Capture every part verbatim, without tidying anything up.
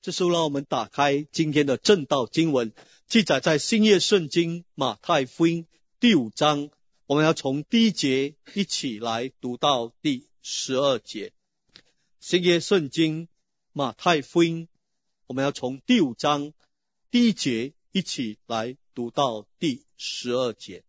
这时候让我们打开今天的正道经文，记载在新约圣经马太福音第五章，我们要从第一节一起来读到第十二节。新约圣经马太福音，我们要从第五章第一节一起来读到第十二节。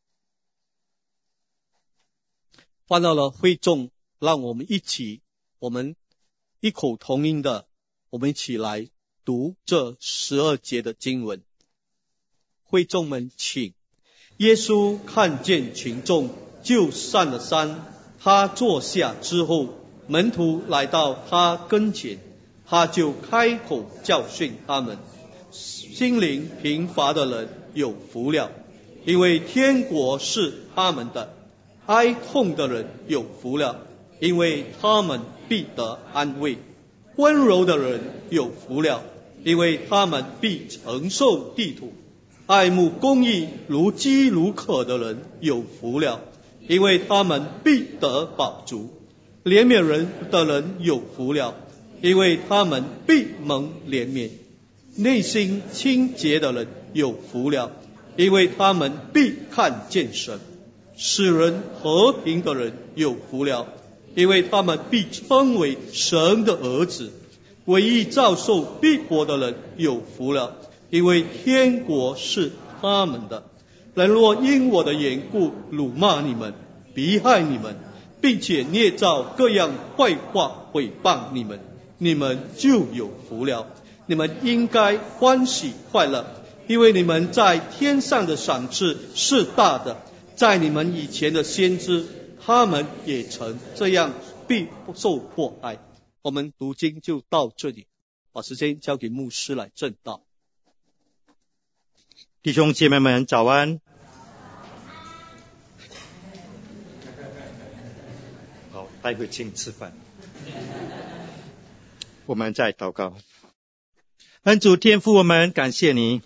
翻到了会众，让我们一起，我们异口同音的，我们一起来读这十二节的经文。会众们请。耶稣看见群众，就上了山。他坐下之后，门徒来到他跟前，他就开口教训他们。心灵贫乏的人有福了，因为天国是他们的；哀痛的人有福了，因为他们必得安慰；温柔的人有福了，因为他们必承受地土；爱慕公义如饥如渴的人有福了，因为他们必得饱足；怜悯人的人有福了，因为他们必蒙怜悯；内心清洁的人有福了，因为他们必看见神；使人和平的人有福了，因为他们必称为神的儿子；为义遭受逼迫的人有福了，因为天国是他们的。人若因我的缘故辱骂你们，逼害你们，并且捏造各样坏话毁谤你们，你们就有福了。你们应该欢喜快乐，因为你们在天上的赏赐是大的。在你们以前的先知，他们也曾这样必受迫害。我们读经就到这里，把时间交给牧师来证道。 弟兄姐妹们早安。好，待会请吃饭。我们再祷告。恩主天父，我们感谢你。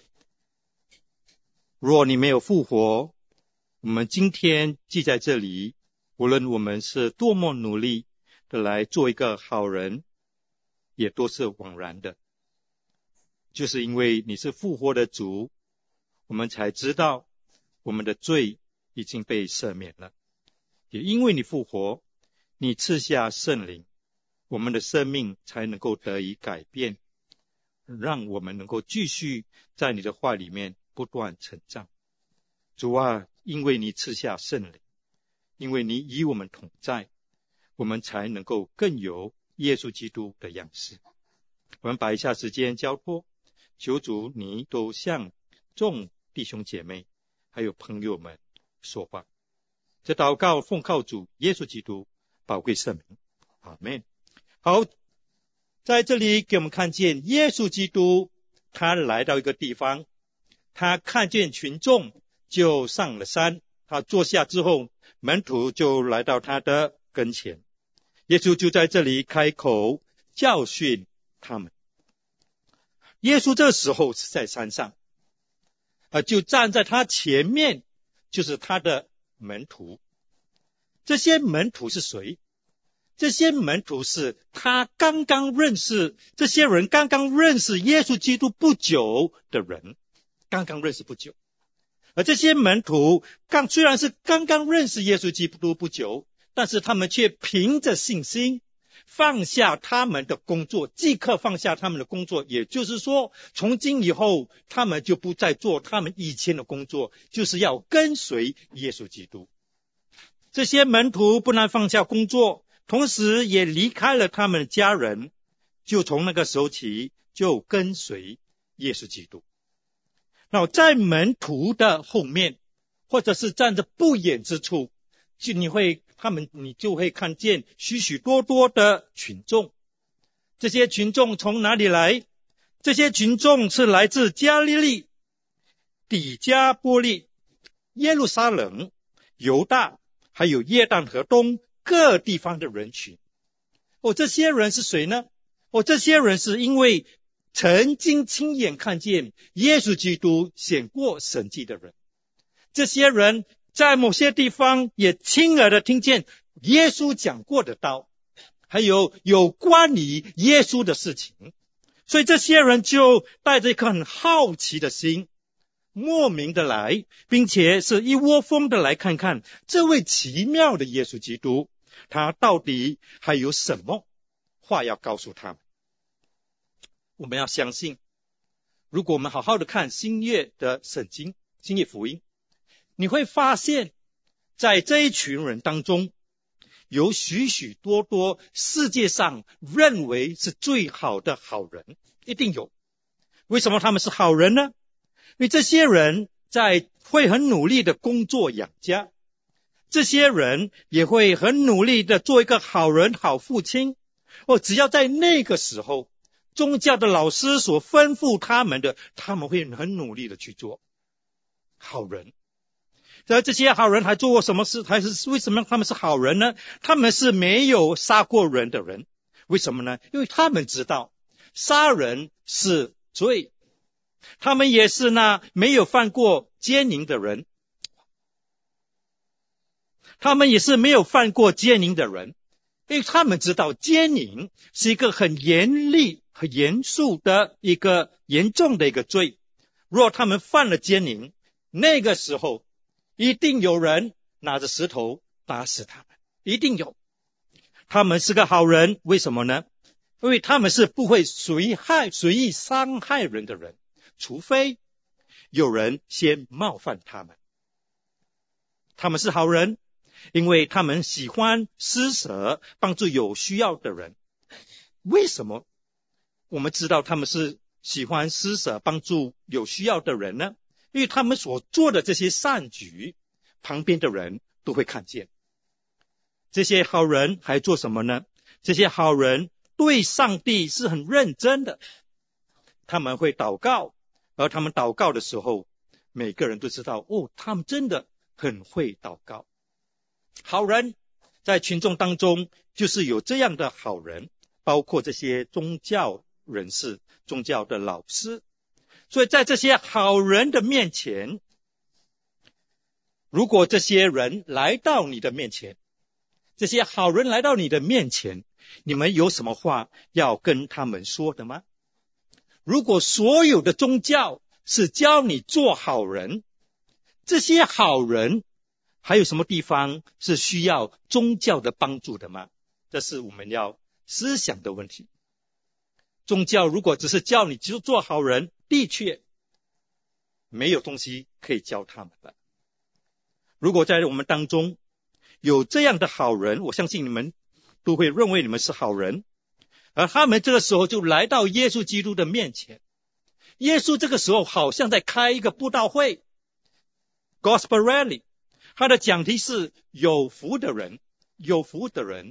若你没有复活，我们今天记在这里，无论我们是多么努力的来做一个好人，也都是枉然的。就是因为你是复活的主，我们才知道我们的罪已经被赦免了。也因为你复活，你赐下圣灵，我们的生命才能够得以改变，让我们能够继续在你的话里面不断成长。主啊，因为你赐下圣灵，因为你与我们同在，我们才能够更有耶稣基督的样式。我们把一下时间交托，求主你都向众弟兄姐妹还有朋友们说话。这祷告奉靠主耶稣基督宝贵圣名，阿们。好，在这里给我们看见耶稣基督，他来到一个地方，他看见群众就上了山。他坐下之后，门徒就来到他的跟前，耶稣就在这里开口教训他们。耶稣这时候是在山上，呃，就站在他前面，就是他的门徒。这些门徒是谁？这些门徒是他刚刚认识，这些人刚刚认识耶稣基督不久的人，刚刚认识不久。而这些门徒刚虽然是刚刚认识耶稣基督不久，但是他们却凭着信心放下他们的工作，即刻放下他们的工作。也就是说，从今以后他们就不再做他们以前的工作，就是要跟随耶稣基督。这些门徒不但放下工作，同时也离开了他们的家人，就从那个时候起就跟随耶稣基督。那在门徒的后面，或者是站着不远之处，就你会他们你就会看见许许多多的群众。这些群众从哪里来？这些群众是来自加利利、底加波利、耶路撒冷、犹大，还有约旦河东各地方的人群。哦，这些人是谁呢？哦，这些人是因为曾经亲眼看见耶稣基督显过神迹的人。这些人在某些地方也亲耳的听见耶稣讲过的道，还有有关于耶稣的事情。 所以这些人就带着一颗很好奇的心，莫名的来，并且是一窝蜂的来看看这位奇妙的耶稣基督，他到底还有什么话要告诉他们。我们要相信，如果我们好好的看新约的圣经，新约福音，你会发现在这一群人当中，有许许多多世界上认为是最好的好人，一定有。为什么他们是好人呢？因为这些人在会很努力的工作养家，这些人也会很努力的做一个好人好父亲，哦，只要在那个时候宗教的老师所吩咐他们的，他们会很努力的去做好人。而这些好人还做过什么事？还是为什么他们是好人呢？他们是没有杀过人的人。为什么呢？因为他们知道杀人是罪，他们也是那没有犯过奸淫的人，他们也是没有犯过奸淫的人，因为他们知道奸淫是一个很严厉很严肃的一个严重的一个罪。如果他们犯了奸淫，那个时候一定有人拿着石头打死他们，一定有。他们是个好人，为什么呢？因为他们是不会随害随意伤害人的人，除非有人先冒犯他们。他们是好人，因为他们喜欢施舍，帮助有需要的人。为什么我们知道他们是喜欢施舍帮助有需要的人呢？因为他们所做的这些善举，旁边的人都会看见。这些好人还做什么呢？这些好人对上帝是很认真的，他们会祷告，而他们祷告的时候，每个人都知道，哦，他们真的很会祷告。好人在群众当中就是有这样的好人，包括这些宗教人士、宗教的老师。所以在这些好人的面前，如果这些人来到你的面前，这些好人来到你的面前，你们有什么话要跟他们说的吗？如果所有的宗教是教你做好人，这些好人还有什么地方是需要宗教的帮助的吗？这是我们要思想的问题。宗教如果只是教你就做好人，的确没有东西可以教他们了。如果在我们当中有这样的好人，我相信你们都会认为你们是好人，而他们这个时候就来到耶稣基督的面前。耶稣这个时候好像在开一个布道会 Gospel Rally， 他的讲题是有福的人，有福的人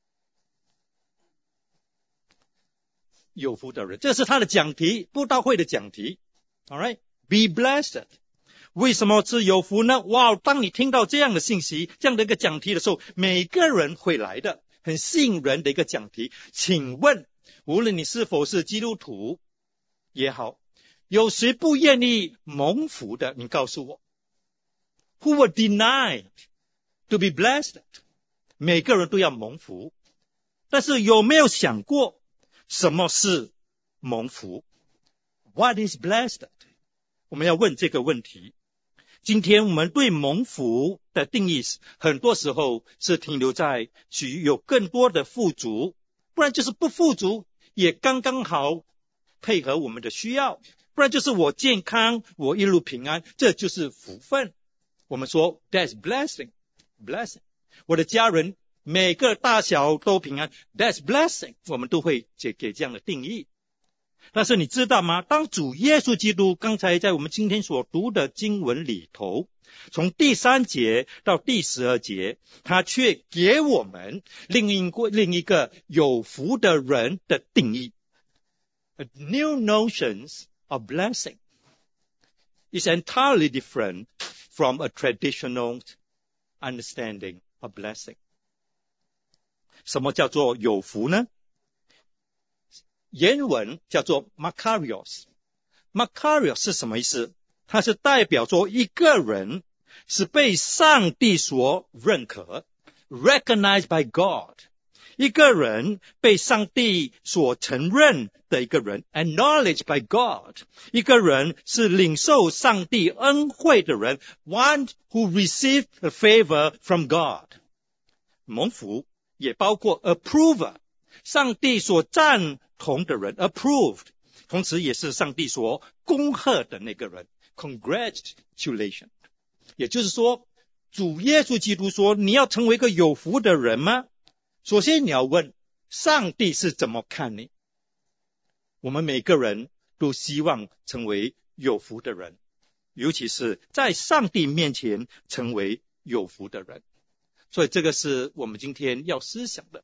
有福的人，这是他的讲题，布道会的讲题。 Alright, be blessed。 为什么是有福呢？哇，当你听到这样的信息，这样的一个讲题的时候，每个人会来的，很吸引人的一个讲题。请问无论你是否是基督徒也好，有谁不愿意蒙福的？你告诉我。 Who would deny to be blessed？ 每个人都要蒙福，但是有没有想过什么是蒙福？ What is blessed？ 我们要问这个问题。今天我们对蒙福的定义很多时候是停留在许有更多的富足，不然就是不富足也刚刚好配合我们的需要，不然就是我健康，我一路平安，这就是福分。我们说 that's blessing blessing， 我的家人每个大小都平安， that's blessing， 我们都会给这样的定义。但是你知道吗？当主耶稣基督刚才在我们今天所读的经文里头，从第三节到第十二节，他却给我们另一个另一个有福的人的定义。 A new notions of blessing is entirely different from a traditional understanding of blessing。 什么叫做有福呢？原文叫做 Makarios。 Makarios 是什么意思？它是代表说一个人是被上帝所认可 recognized by God， 一个人被上帝所承认的一个人 acknowledged by God， 一个人是领受上帝恩惠的人 one who received a favor from God。 蒙福也包括 approver， 上帝所赞同的人 approved， 同时也是上帝所恭贺的那个人 congratulations。 也就是说，主耶稣基督说，你要成为一个有福的人吗？首先你要问上帝是怎么看你。我们每个人都希望成为有福的人，尤其是在上帝面前成为有福的人。所以这个是我们今天要思想的。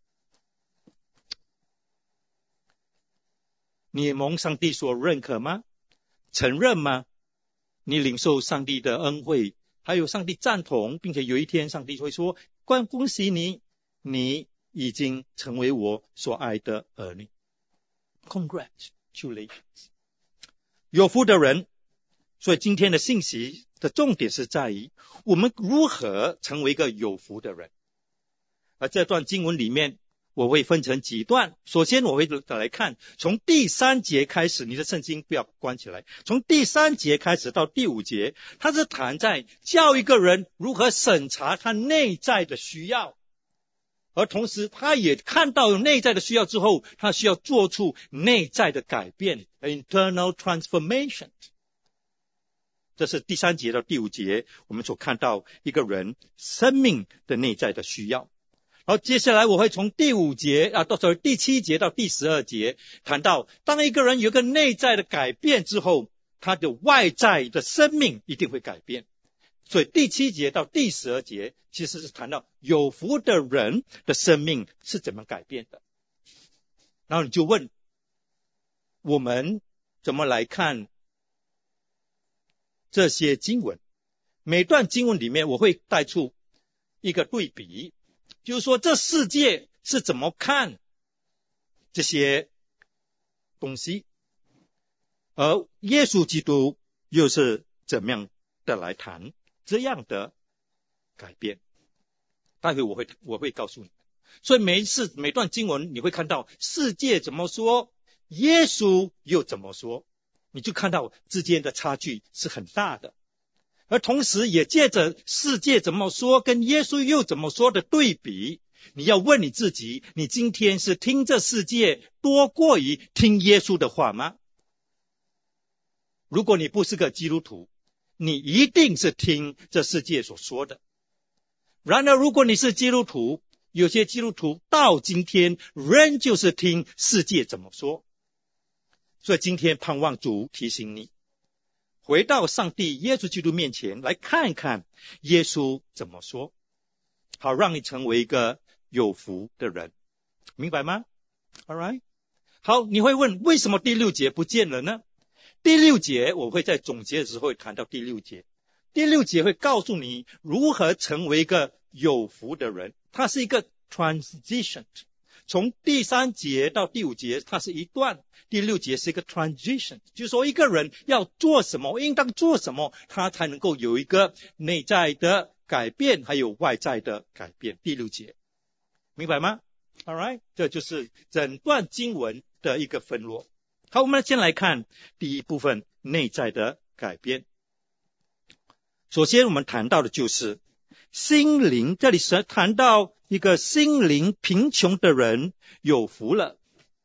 你蒙上帝所认可吗？承认吗？你领受上帝的恩惠，还有上帝赞同，并且有一天上帝会说，恭喜你，你已经成为我所爱的儿女。 Congratulations。 有福的人。所以今天的信息的重点是在于我们如何成为一个有福的人。而这段经文里面我会分成几段，首先我会来看从第三节开始，你的圣经不要关起来，从第三节开始到第五节，它是谈在教一个人如何审查他内在的需要，而同时他也看到有内在的需要之后，他需要做出内在的改变 internal transformation。这是第三节到第五节我们所看到一个人生命的内在的需要。然后接下来我会从第五节啊，到第七节到第十二节谈到，当一个人有一个内在的改变之后，他的外在的生命一定会改变。所以第七节到第十二节其实是谈到有福的人的生命是怎么改变的。然后你就问，我们怎么来看这些经文？每段经文里面我会带出一个对比，就是说这世界是怎么看这些东西，而耶稣基督又是怎么样的来谈这样的改变。待会我会我会告诉你。所以每一次每段经文你会看到世界怎么说，耶稣又怎么说，你就看到之间的差距是很大的。而同时也借着世界怎么说跟耶稣又怎么说的对比，你要问你自己，你今天是听这世界多过于听耶稣的话吗？如果你不是个基督徒，你一定是听这世界所说的。然而如果你是基督徒，有些基督徒到今天仍旧是听世界怎么说。所以今天盼望主提醒你，回到上帝耶稣基督面前来看看耶稣怎么说，好让你成为一个有福的人，明白吗？ Alright， 好，你会问为什么第六节不见了呢？第六节我会在总结的时候会谈到第六节。第六节会告诉你如何成为一个有福的人，它是一个 transition， 从第三节到第五节它是一段，第六节是一个 transition， 就是说一个人要做什么，应当做什么，他才能够有一个内在的改变还有外在的改变。第六节明白吗？ Alright， 这就是整段经文的一个分落。好，我们先来看第一部分，内在的改变。首先我们谈到的就是心灵，这里是谈到一个心灵贫穷的人有福了。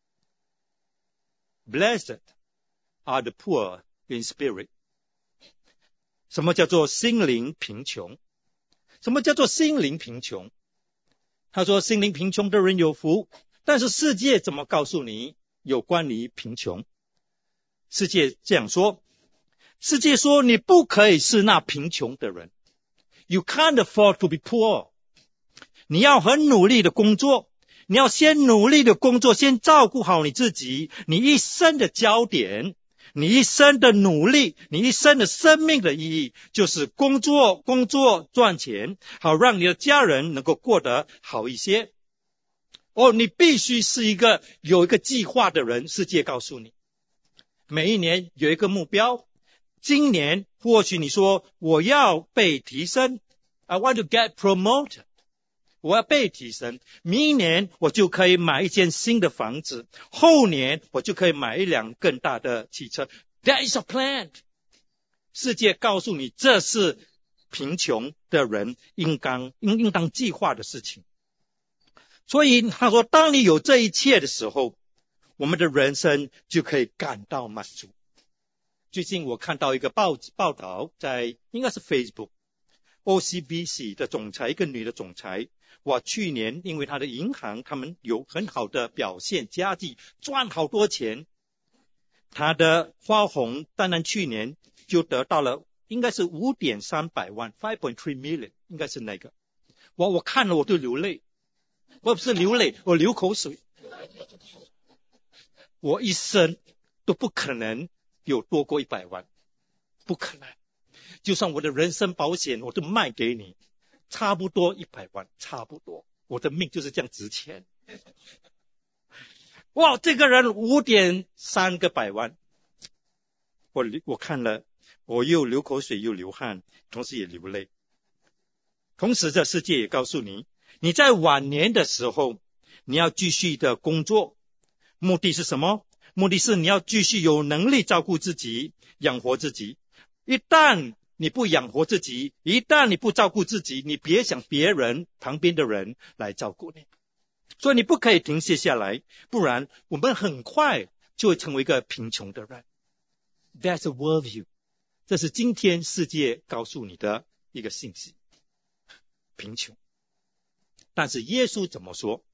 Blessed are the poor in spirit。 什么叫做心灵贫穷？什么叫做心灵贫穷？他说心灵贫穷的人有福，但是世界怎么告诉你有关于贫穷？世界这样说，世界说你不可以是那贫穷的人， You can't afford to be poor。 你要很努力的工作，你要先努力的工作，先照顾好你自己，你一生的焦点，你一生的努力，你一生的生命的意义就是工作工作赚钱，好让你的家人能够过得好一些。哦，你必须是一个有一个计划的人，世界告诉你每一年有一个目标。今年或许你说我要被提升， I want to get promoted， 我要被提升，明年我就可以买一间新的房子，后年我就可以买一辆更大的汽车。There is a plan。 世界告诉你，这是贫穷的人应当应应当计划的事情。所以他说，当你有这一切的时候，我们的人生就可以感到满足。最近我看到一个报报道，在应该是 Facebook O C B C 的总裁，一个女的总裁，哇，去年因为她的银行他们有很好的表现，佳绩，赚好多钱，她的花红当然去年就得到了应该是五点三百万 five point three million， 应该是那个。哇，我看了我都流泪，我不是流泪，我流口水。我一生都不可能有多过一百万，不可能。就算我的人身保险我都卖给你，差不多一百万，差不多。我的命就是这样值钱。哇，这个人五点三个百万，我我看了，我又流口水又流汗，同时也流泪。同时这世界也告诉你，你在晚年的时候你要继续的工作，目的是什么？目的是你要继续有能力照顾自己，养活自己。一旦你不养活自己，一旦你不照顾自己，你别想别人旁边的人来照顾你。所以你不可以停歇下来，不然我们很快就会成为一个贫穷的人。 That's a worldview， 这是今天世界告诉你的一个信息，贫穷。但是耶稣怎么说？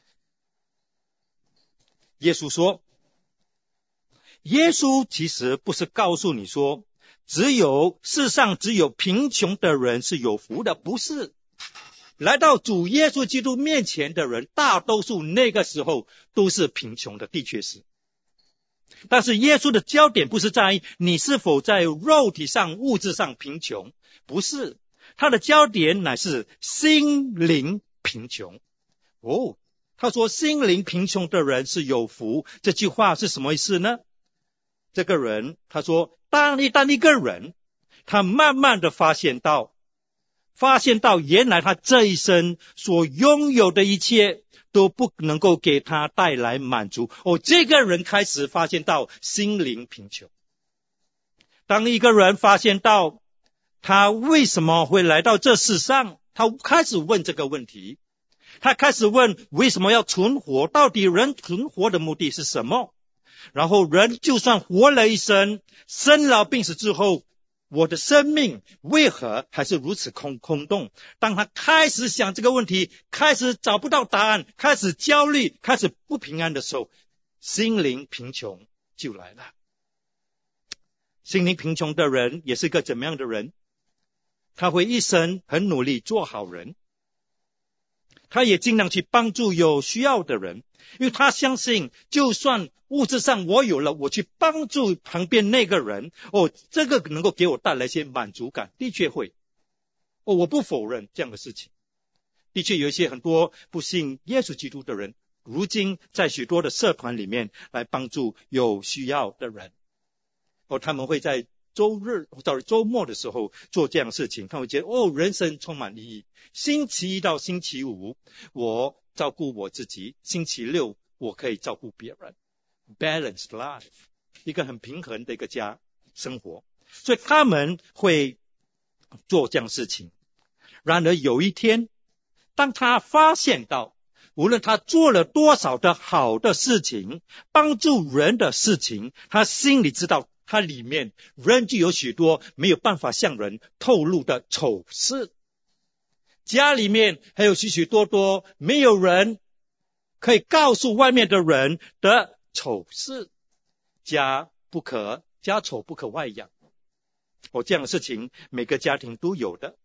耶稣说，耶稣其实不是告诉你说只有世上只有贫穷的人是有福的，不是。来到主耶稣基督面前的人，大多数那个时候都是贫穷的，的确是。但是耶稣的焦点不是在于你是否在肉体上物质上贫穷，不是，他的焦点乃是心灵贫穷。哦，他说心灵贫穷的人是有福，这句话是什么意思呢？这个人他说，当一当一个人他慢慢的发现到发现到原来他这一生所拥有的一切都不能够给他带来满足，哦，这个人开始发现到心灵贫穷。当一个人发现到他为什么会来到这世上，他开始问这个问题，他开始问为什么要存活，到底人存活的目的是什么？然后人就算活了一生，生老病死之后，我的生命为何还是如此空空洞？当他开始想这个问题，开始找不到答案，开始焦虑，开始不平安的时候，心灵贫穷就来了。心灵贫穷的人也是一个怎么样的人？他会一生很努力做好人，他也尽量去帮助有需要的人，因为他相信就算物质上我有了，我去帮助旁边那个人，哦，这个能够给我带来一些满足感，的确会。哦，我不否认这样的事情。的确有一些很多不信耶稣基督的人，如今在许多的社团里面来帮助有需要的人。哦，他们会在周日到周末的时候做这样的事情，他会觉得哦，人生充满意义。星期一到星期五我照顾我自己，星期六我可以照顾别人， balanced life， 一个很平衡的一个家生活。所以他们会做这样的事情。然而有一天，当他发现到无论他做了多少的好的事情，帮助人的事情，他心里知道他里面仍旧有许多没有办法向人透露的丑事，家里面还有许许多多没有人可以告诉外面的人的丑事，家不可家丑不可外扬。哦，这样的事情每个家庭都有的。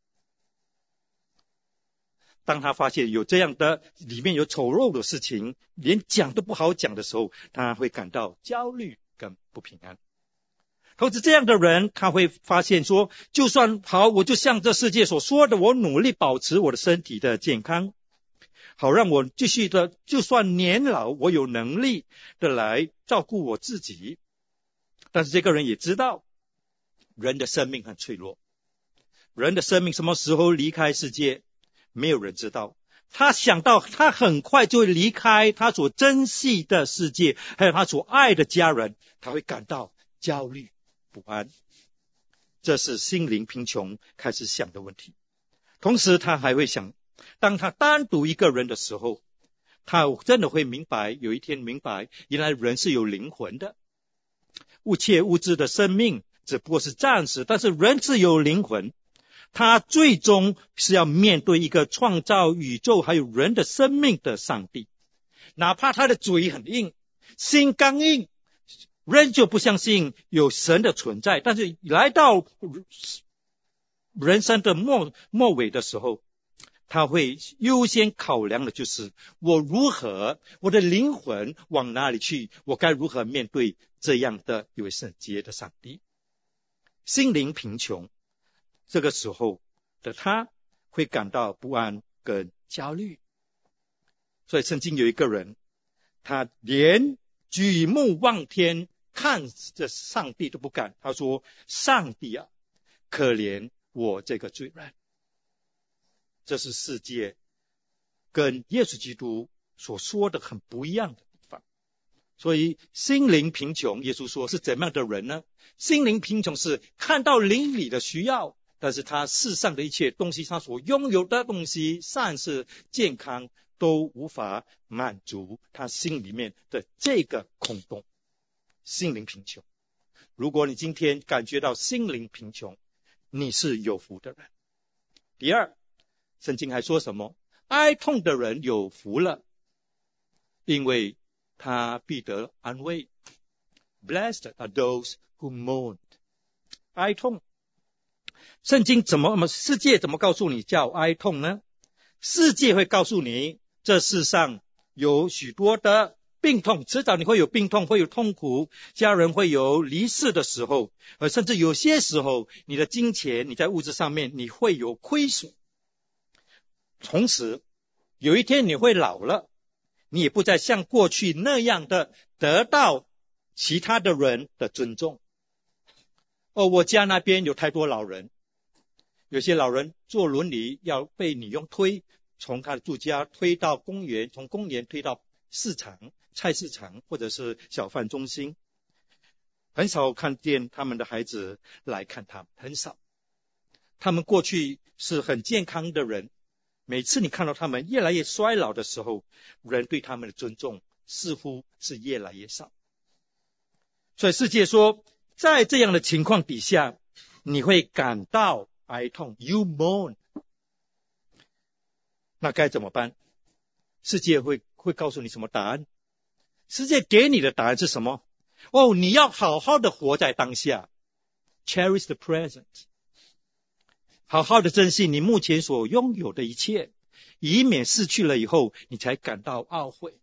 当他发现有这样的里面有丑陋的事情，连讲都不好讲的时候，他会感到焦虑跟不平安。同时这样的人他会发现说，就算好，我就像这世界所说的，我努力保持我的身体的健康，好让我继续的，就算年老我有能力的来照顾我自己。但是这个人也知道人的生命很脆弱，人的生命什么时候离开世界没有人知道， 他想到他很快就会离开他所珍惜的世界，还有他所爱的家人，他会感到焦虑不安。这是心灵贫穷开始想的问题。同时他还会想，当他单独一个人的时候，他真的会明白，有一天明白，原来人是有灵魂的。物切物质的生命只不过是暂时，但是人是有灵魂，他最终是要面对一个创造宇宙还有人的生命的上帝。哪怕他的嘴很硬，心刚硬，人就不相信有神的存在，但是来到人生的末末尾的时候，他会优先考量的就是我如何，我的灵魂往哪里去，我该如何面对这样的一位圣洁的上帝。心灵贫穷，这个时候的他会感到不安跟焦虑。所以曾经有一个人，他连举目望天看着上帝都不敢，他说，上帝啊，可怜我这个罪人。这是世界跟耶稣基督所说的很不一样的地方。所以心灵贫穷，耶稣说是怎么样的人呢？心灵贫穷是看到灵里的需要，但是他世上的一切东西，他所拥有的东西，善事健康都无法满足他心里面的这个空洞。心灵贫穷，如果你今天感觉到心灵贫穷，你是有福的人。第二，圣经还说什么？哀痛的人有福了，因为他必得安慰。 Blessed are those who mourn。 哀痛，圣经怎么世界怎么告诉你叫哀痛呢？世界会告诉你，这世上有许多的病痛，迟早你会有病痛，会有痛苦，家人会有离世的时候，而甚至有些时候你的金钱，你在物质上面你会有亏损。同时有一天你会老了，你也不再像过去那样的得到其他的人的尊重。哦，我家那边有太多老人，有些老人坐轮椅要被你用推，从他的住家推到公园，从公园推到市场、菜市场或者是小贩中心，很少看见他们的孩子来看他们，很少。他们过去是很健康的人，每次你看到他们越来越衰老的时候，人对他们的尊重似乎是越来越少。所以世界说，在这样的情况底下，你会感到哀痛， you mourn。 那该怎么办？世界会会告诉你什么答案？世界给你的答案是什么？哦，你要好好的活在当下， cherish the present， 好好的珍惜你目前所拥有的一切，以免失去了以后你才感到懊悔。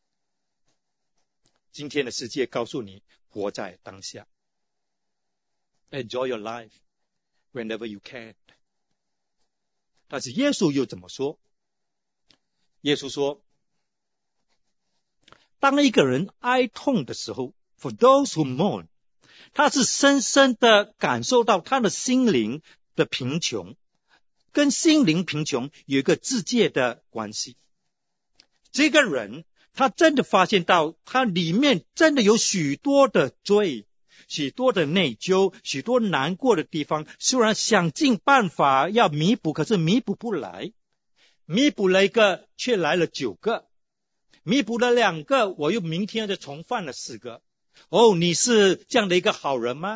今天的世界告诉你，活在当下， enjoy your life whenever you can。 但是耶稣又怎么说？耶稣说，当一个人哀痛的时候， for those who mourn， 他是深深的感受到他的心灵的贫穷，跟心灵贫穷有一个直接的关系。这个人他真的发现到他里面真的有许多的罪，许多的内疚，许多难过的地方，虽然想尽办法要弥补，可是弥补不来。弥补了一个，却来了九个；弥补了两个，我又明天就重犯了四个。哦，你是这样的一个好人吗？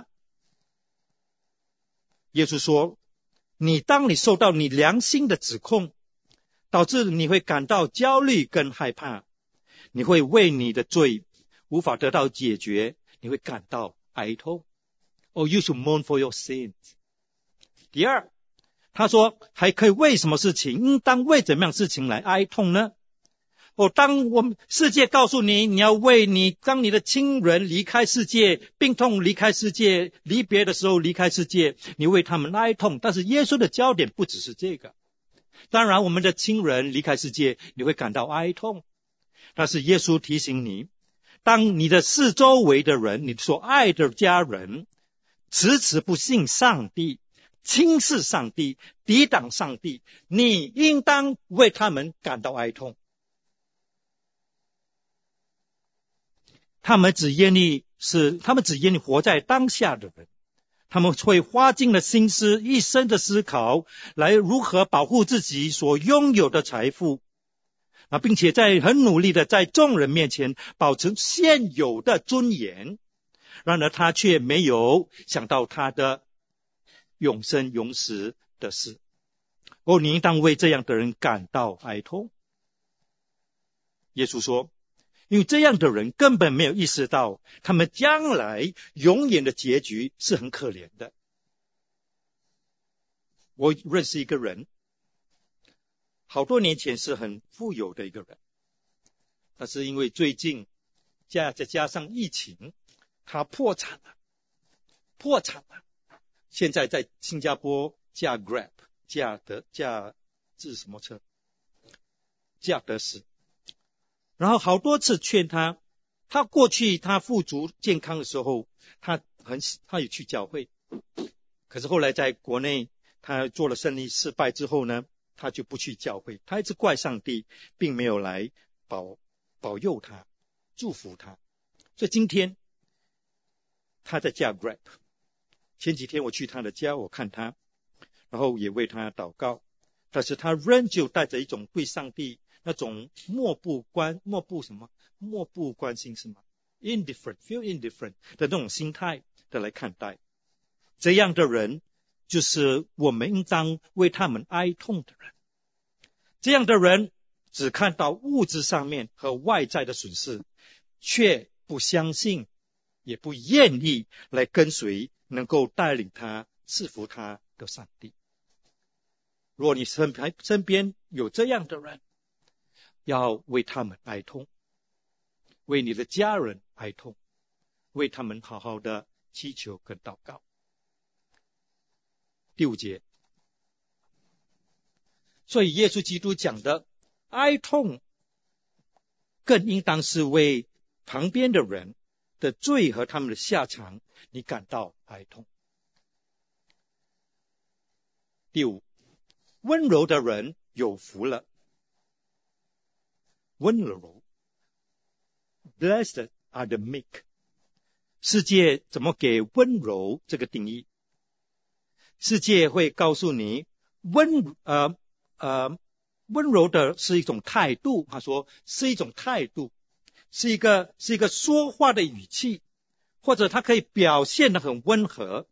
耶稣说，你当你受到你良心的指控，导致你会感到焦虑跟害怕，你会为你的罪无法得到解决，你会感到哀痛。Oh, you should mourn for your sins。 第二，他说还可以为什么事情，应当为怎么样事情来哀痛呢？哦，当我们世界告诉你，你要为你当你的亲人离开世界，病痛离开世界，离别的时候离开世界，你为他们哀痛。但是耶稣的焦点不只是这个。当然我们的亲人离开世界，你会感到哀痛，但是耶稣提醒你，当你的四周围的人，你所爱的家人迟迟不信上帝， 轻视上帝，抵挡上帝，你应当为他们感到哀痛。他们只愿意是，他们只愿意活在当下的人，他们会花尽了心思，一生的思考，来如何保护自己所拥有的财富，啊，并且在很努力的在众人面前保持现有的尊严。然而他却没有想到他的永生永死的事。哦，你应当为这样的人感到哀痛。耶稣说，因为这样的人根本没有意识到他们将来永远的结局是很可怜的。我认识一个人，好多年前是很富有的一个人，但是因为最近加再加上疫情，他破产了，破产了。现在在新加坡驾 Grab， 驾德驾这是什么车？驾德士。然后好多次劝他，他过去他富足健康的时候，他很他也去教会，可是后来在国内他做了生意失败之后呢，他就不去教会，他一直怪上帝，并没有来保保佑他，祝福他。所以今天他在驾 Grab， 前几天我去他的家，我看他，然后也为他祷告，但是他仍旧带着一种对上帝那种漠不关漠不什么漠不关心是吗 indifferent feel indifferent 的那种心态的来看待。这样的人就是我们应当为他们哀痛的人。这样的人只看到物质上面和外在的损失，却不相信也不愿意来跟随能够带领他赐福他的上帝。如果你身边身边有这样的人，要为他们哀痛，为你的家人哀痛，为他们好好的祈求跟祷告。第五节，所以耶稣基督讲的哀痛，更应当是为旁边的人的罪和他们的下场，你感到哀痛。第五，温柔的人有福了。温柔 Blessed are the meek。 世界怎么给温柔这个定义？世界会告诉你温呃呃温柔的是一种态度，他说是一种态度，是一个是一个说话的语气，或者他可以表现得很温和。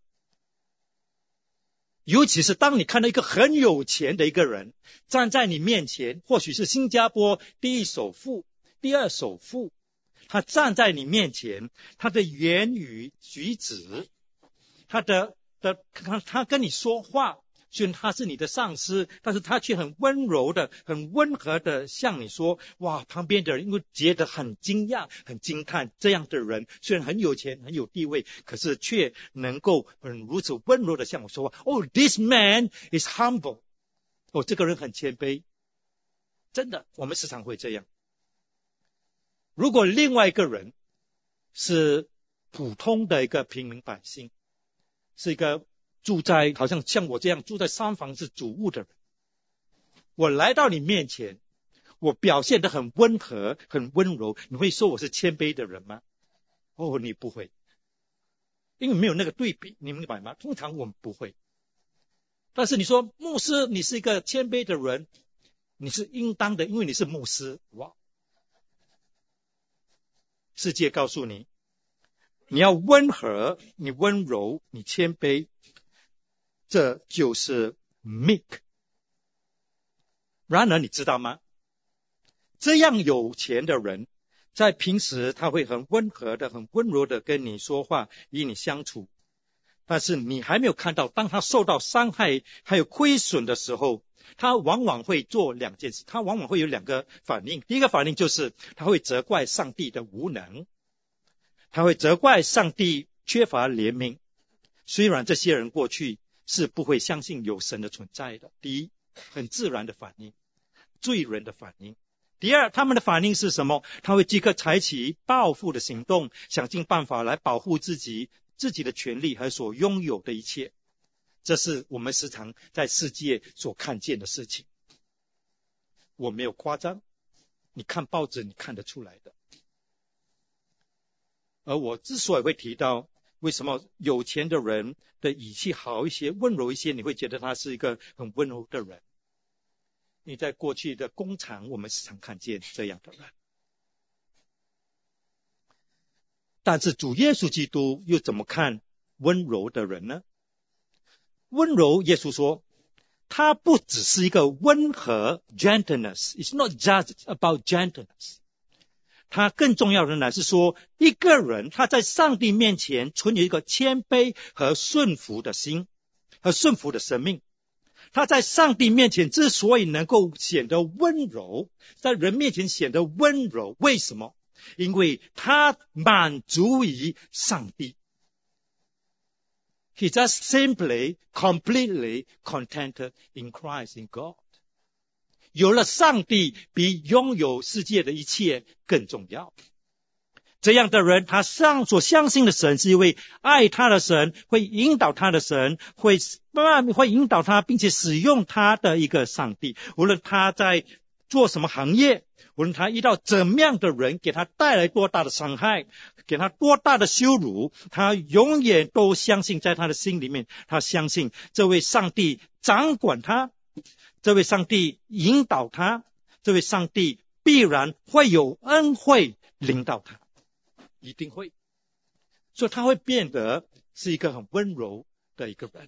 尤其是当你看到一个很有钱的一个人站在你面前，或许是新加坡第一首富、第二首富，他站在你面前，他的言语举止，他的的他他跟你说话，虽然他是你的上司，但是他却很温柔的、很温和的向你说，哇，旁边的人因为觉得很惊讶、很惊叹，这样的人虽然很有钱、很有地位，可是却能够很如此温柔的向我说话。Oh, this man is humble。哦，这个人很谦卑。真的，我们时常会这样。如果另外一个人是普通的一个平民百姓，是一个住在好像像我这样住在三房子主屋的人，我来到你面前，我表现得很温和很温柔，你会说我是谦卑的人吗？哦，你不会，因为没有那个对比，你明白吗？通常我们不会。但是你说牧师你是一个谦卑的人，你是应当的，因为你是牧师。哇，世界告诉你你要温和，你温柔，你谦卑，这就是 meek。 然而你知道吗？这样有钱的人在平时他会很温和的、很温柔的跟你说话，与你相处，但是你还没有看到，当他受到伤害还有亏损的时候，他往往会做两件事，他往往会有两个反应。第一个反应就是他会责怪上帝的无能，他会责怪上帝缺乏怜悯。虽然这些人过去是不会相信有神的存在的，第一，很自然的反应，罪人的反应。第二，他们的反应是什么？他会即刻采取报复的行动，想尽办法来保护自己自己的权利和所拥有的一切。 这是我们时常在世界所看见的事情。我没有夸张，你看报纸你看得出来的。而我之所以会提到为什么有钱的人的语气好一些，温柔一些，你会觉得他是一个很温柔的人。你在过去的工厂我们时常看见这样的人。但是主耶稣基督又怎么看温柔的人呢？温柔，耶稣说他不只是一个温和 gentleness， It's not just about gentleness， 他更重要的呢是说一个人他在上帝面前存有一个谦卑和顺服的心和顺服的生命。他在上帝面前之所以能够显得温柔，在人面前显得温柔，为什么？因为他满足于上帝。He just simply, completely contented in Christ, in God. 有了上帝比拥有世界的一切更重要。这样的人，他上所相信的神是一位爱他的神，会引导他的神，会慢慢会引导他并且使用他的一个上帝。无论他在做什么行业，无论他遇到怎么样的人，给他带来多大的伤害，给他多大的羞辱，他永远都相信，在他的心里面，他相信这位上帝掌管他，这位上帝引导他，这位上帝必然会有恩惠领导他，一定会。所以他会变得是一个很温柔的一个人。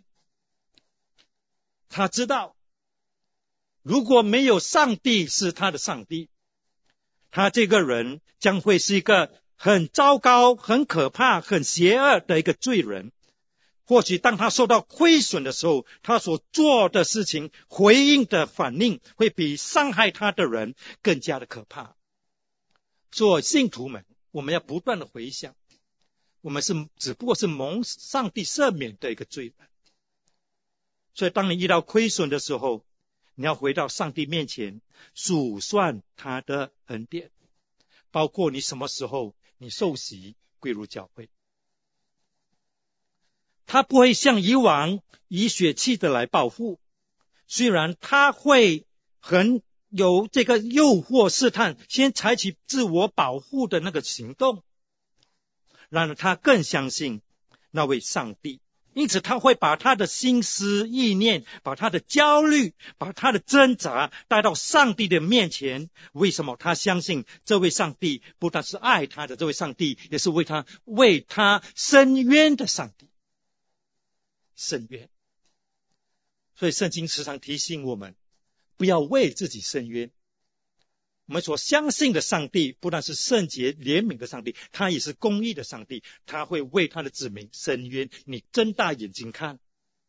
他知道如果没有上帝是他的上帝，他这个人将会是一个很糟糕、很可怕、很邪恶的一个罪人。或许当他受到亏损的时候，他所做的事情回应的反应会比伤害他的人更加的可怕。所以信徒们，我们要不断的回想，我们是只不过是蒙上帝赦免的一个罪人。所以当你遇到亏损的时候，你要回到上帝面前数算他的恩典，包括你什么时候你受洗归入教会。他不会像以往以血气的来报复，虽然他会很有这个诱惑试探，先采取自我保护的那个行动，然而他更相信那位上帝，因此他会把他的心思意念，把他的焦虑，把他的挣扎带到上帝的面前。为什么？他相信这位上帝不但是爱他的，这位上帝也是为他为他伸冤的上帝。伸冤。所以圣经时常提醒我们，不要为自己伸冤。我们所相信的上帝不但是圣洁怜悯的上帝，他也是公义的上帝，他会为他的子民伸冤。你睁大眼睛看。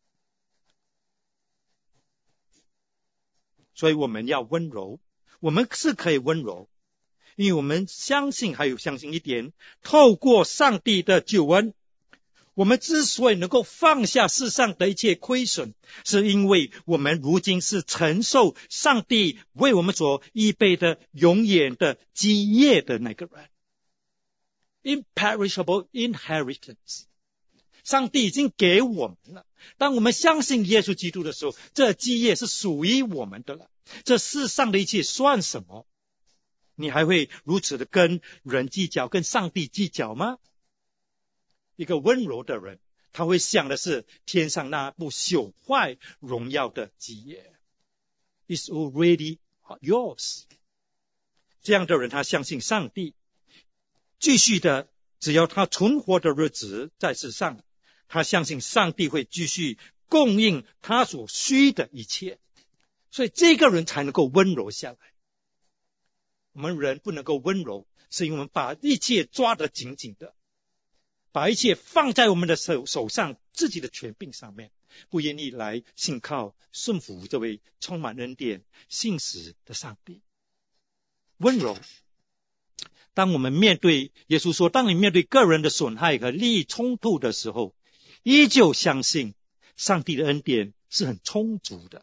所以我们要温柔，我们是可以温柔，因为我们相信，还有相信一点，透过上帝的救恩，我们之所以能够放下世上的一切亏损，是因为我们如今是承受上帝为我们所预备的永远的基业的那个人。Imperishable inheritance， 上帝已经给我们了。当我们相信耶稣基督的时候，这基业是属于我们的了。这世上的一切算什么？你还会如此的跟人计较，跟上帝计较吗？一个温柔的人，他会想的是天上那不朽坏荣耀的基业。It's already yours。 这样的人，他相信上帝，继续的，只要他存活的日子在世上，他相信上帝会继续供应他所需的一切，所以这个人才能够温柔下来。我们人不能够温柔，是因为我们把一切抓得紧紧的，把一切放在我们的手手上，自己的权柄上面，不愿意来信靠顺服这位充满恩典信实的上帝。温柔，当我们面对耶稣说，当你面对个人的损害和利益冲突的时候，依旧相信上帝的恩典是很充足的。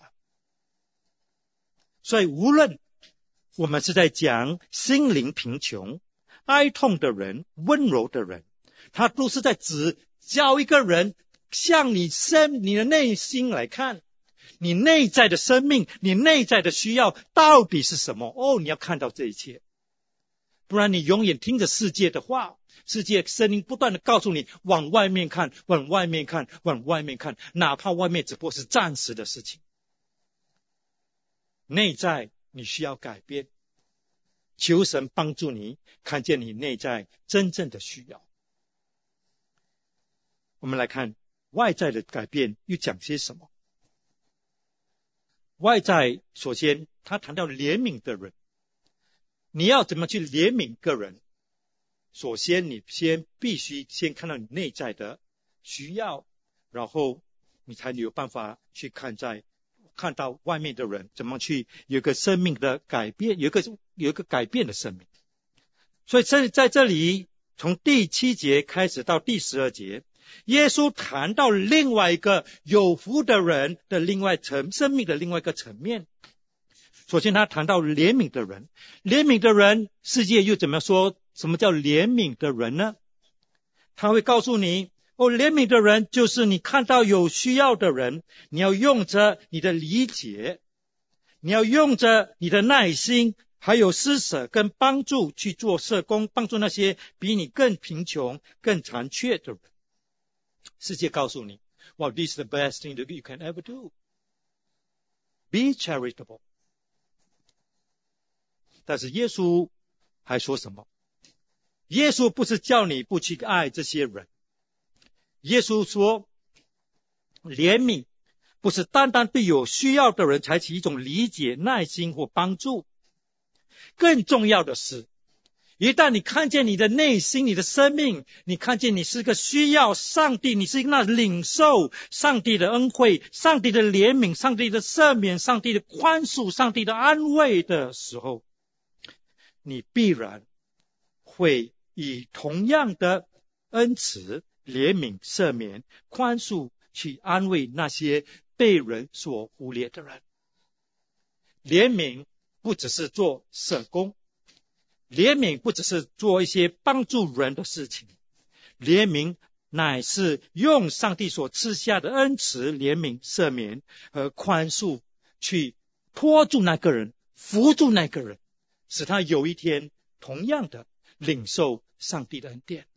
所以无论我们是在讲心灵贫穷、哀痛的人、温柔的人，他都是在指教一个人向你生你的内心来看，你内在的生命，你内在的需要到底是什么？哦，你要看到这一切，不然你永远听着世界的话，世界声音不断的告诉你往外面看，往外面看，往外面看，哪怕外面只不过是暂时的事情。内在你需要改变，求神帮助你看见你内在真正的需要。我们来看外在的改变又讲些什么。外在首先他谈到怜悯的人，你要怎么去怜悯个人？首先你先必须先看到你内在的需要，然后你才有办法去看在看到外面的人怎么去有一个生命的改变，有一个有一个改变的生命。所以这在这里从第七节开始到第十二节，耶稣谈到另外一个有福的人的另外层生命的另外一个层面。首先他谈到怜悯的人，怜悯的人世界又怎么说什么叫怜悯的人呢？他会告诉你，哦，怜悯的人就是你看到有需要的人，你要用着你的理解，你要用着你的耐心，还有施舍跟帮助去做社工，帮助那些比你更贫穷更残缺的人。世界告诉你， Well, this is the best thing that you can ever do. Be charitable. 但是耶稣还说什么？耶稣不是叫你不去爱这些人，耶稣说怜悯不是单单对有需要的人采取一种理解、耐心或帮助，更重要的是，一旦你看见你的内心，你的生命，你看见你是个需要上帝，你是那领受上帝的恩惠、上帝的怜悯、上帝的赦免、上帝的宽恕、上帝的安慰的时候，你必然会以同样的恩慈、怜悯、赦免、宽恕去安慰那些被人所忽略的人。怜悯不只是做社工，怜悯不只是做一些帮助人的事情，怜悯乃是用上帝所赐下的恩慈、怜悯、赦免和宽恕去拖住那个人，扶住那个人，使他有一天同样的领受上帝的恩典。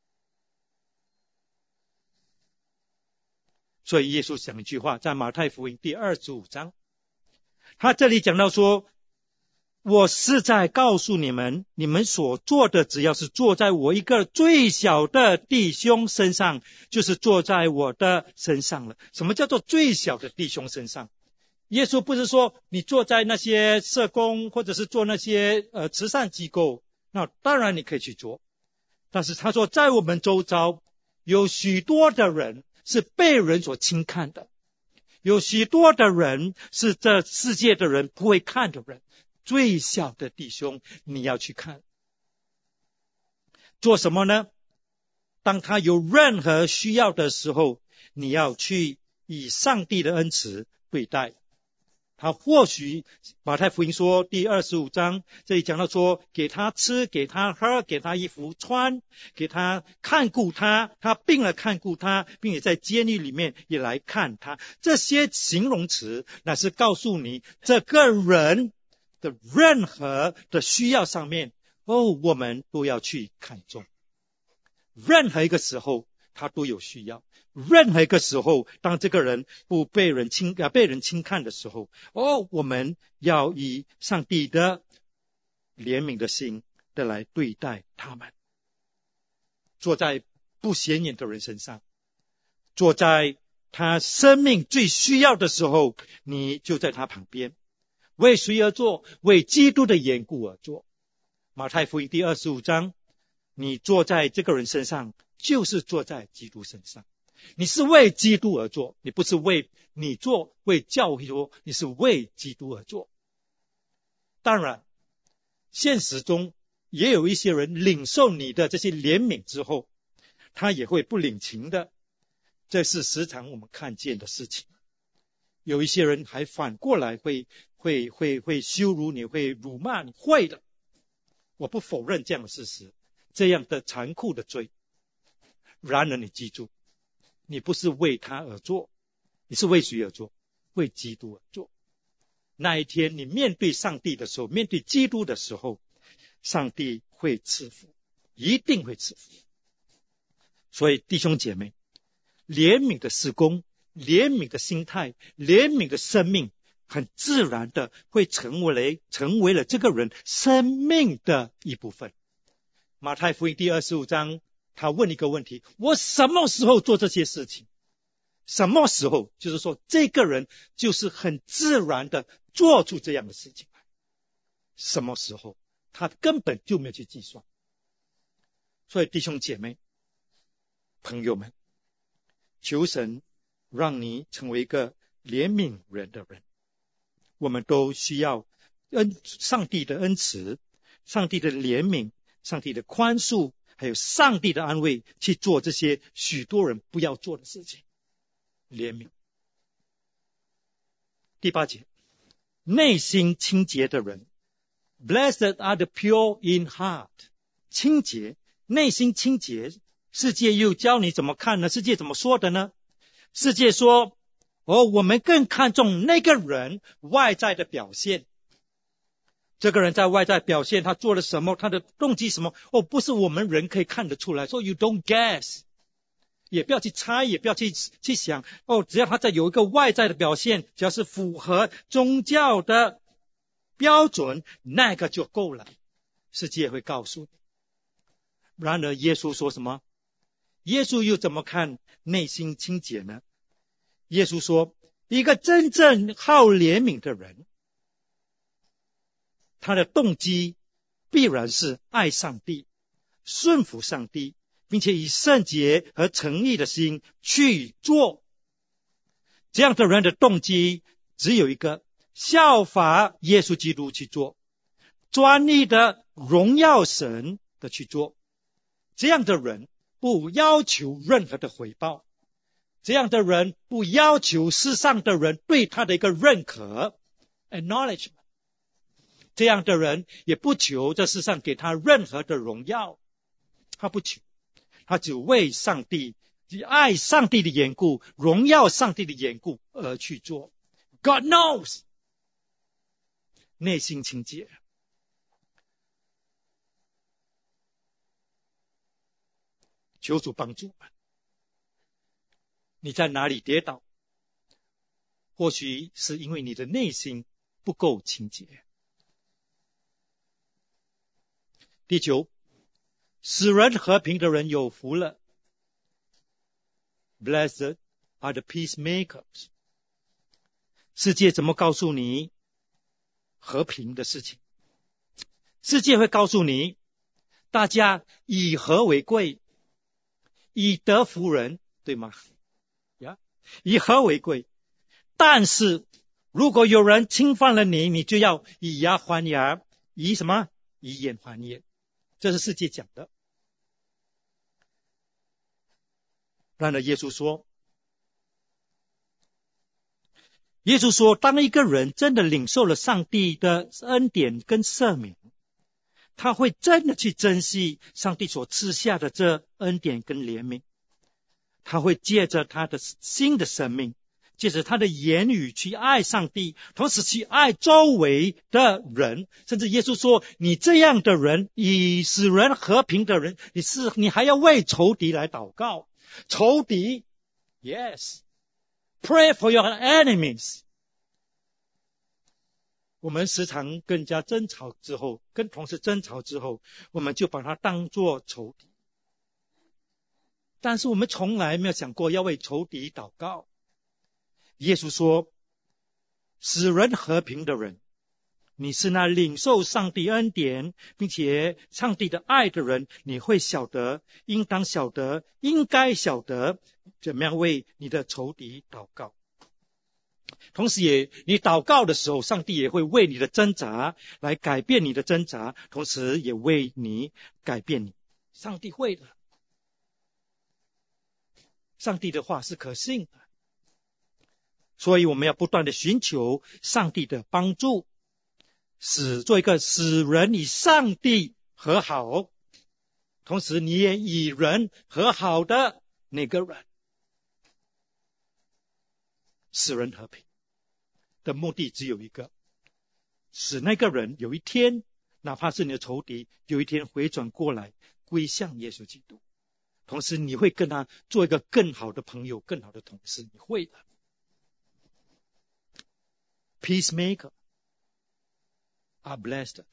所以耶稣讲一句话，在马太福音第二十五章，他这里讲到说，我是在告诉你们，你们所做的只要是做在我一个最小的弟兄身上，就是做在我的身上了。什么叫做最小的弟兄身上？耶稣不是说你做在那些社工或者是做那些呃慈善机构，那当然你可以去做，但是他说在我们周遭有许多的人是被人所轻看的，有许多的人是这世界的人不会看的人，最小的弟兄你要去看。做什么呢？当他有任何需要的时候，你要去以上帝的恩慈对待他。或许马太福音说第二十五章这里讲到说，给他吃，给他喝，给他衣服穿，给他看顾他，他病了看顾他，并且在监狱里面也来看他。这些形容词乃是告诉你这个人的任何的需要上面，哦，我们都要去看重。任何一个时候他都有需要，任何一个时候当这个人不被人轻啊被人轻看的时候，哦，我们要以上帝的怜悯的心的来对待他们。坐在不显眼的人身上，坐在他生命最需要的时候，你就在他旁边。为谁而做？为基督的缘故而做。马太福音第二十五章，你坐在这个人身上，就是坐在基督身上。你是为基督而做，你不是为你做，为教会做，你是为基督而做。当然现实中也有一些人领受你的这些怜悯之后，他也会不领情的，这是时常我们看见的事情。有一些人还反过来会会会会羞辱你，会辱骂你，会的，我不否认这样的事实，这样的残酷的罪。然而你记住， 你不是为他而做，你是为谁而做？为基督而做。那一天你面对上帝的时候，面对基督的时候，上帝会赐福，一定会赐福。所以弟兄姐妹，怜悯的事工，怜悯的心态，怜悯的生命，很自然的会成为了成为了这个人生命的一部分。马太福音第二十五章，他问一个问题：我什么时候做这些事情？什么时候？就是说这个人就是很自然的做出这样的事情来。什么时候？他根本就没有去计算。所以弟兄姐妹朋友们，求神让你成为一个怜悯人的人。我们都需要恩上帝的恩慈，上帝的怜悯，上帝的宽恕，还有上帝的安慰，去做这些许多人不要做的事情。怜悯。第八节，内心清洁的人 Blessed are the pure in heart。 清洁，内心清洁，世界又教你怎么看呢？世界怎么说的呢？世界说，哦，我们更看重那个人外在的表现。这个人在外在表现，他做了什么，他的动机什么，哦，不是我们人可以看得出来。So you don't guess， 也不要去猜，也不要去去想，哦，只要他在有一个外在的表现，只要是符合宗教的标准，那个就够了。世界会告诉你。然而耶稣说什么？耶稣又怎么看内心清洁呢？耶稣说，一个真正好怜悯的人，他的动机必然是爱上帝，顺服上帝，并且以圣洁和诚意的心去做。这样的人的动机只有一个，效法耶稣基督去做，专一的荣耀神的去做。这样的人不要求任何的回报，这样的人不要求世上的人对他的一个认可 acknowledgement， 这样的人也不求这世上给他任何的荣耀，他不求，他只为上帝，爱上帝的缘故，荣耀上帝的缘故而去做。 God knows， 内心清洁。求主帮助我们。你在哪里跌倒？或许是因为你的内心不够清洁。第九，使人和平的人有福了。 Blessed are the peacemakers。 世界怎么告诉你和平的事情？世界会告诉你，大家以和为贵，以德服人，对吗？呀，以和为贵。但是如果有人侵犯了你，你就要以牙还牙，以什么？以眼还眼。这是世界讲的。然而耶稣说，耶稣说，当一个人真的领受了上帝的恩典跟赦免，他会真的去珍惜上帝所赐下的这恩典跟怜悯，他会借着他的新的生命，借着他的言语去爱上帝，同时去爱周围的人。甚至耶稣说，你这样的人，以使人和平的人，你是你还要为仇敌来祷告。仇敌 Yes， Pray for your enemies。 我们时常跟人家争吵之后，跟同事争吵之后，我们就把他当作仇敌，但是我们从来没有想过要为仇敌祷告。耶稣说，使人和平的人，你是那领受上帝恩典并且上帝的爱的人，你会晓得，应当晓得，应该晓得怎么样为你的仇敌祷告。同时也你祷告的时候，上帝也会为你的挣扎来改变你的挣扎，同时也为你改变你。上帝会的，上帝的话是可信的，所以我们要不断的寻求上帝的帮助，使做一个使人与上帝和好，同时你也与人和好的那个人。 使人和平的目的只有一个，使那个人有一天，哪怕是你的仇敌，有一天回转过来归向耶稣基督，同时你会跟他做一个更好的朋友，更好的同事，你会的。Peacemaker are blessed。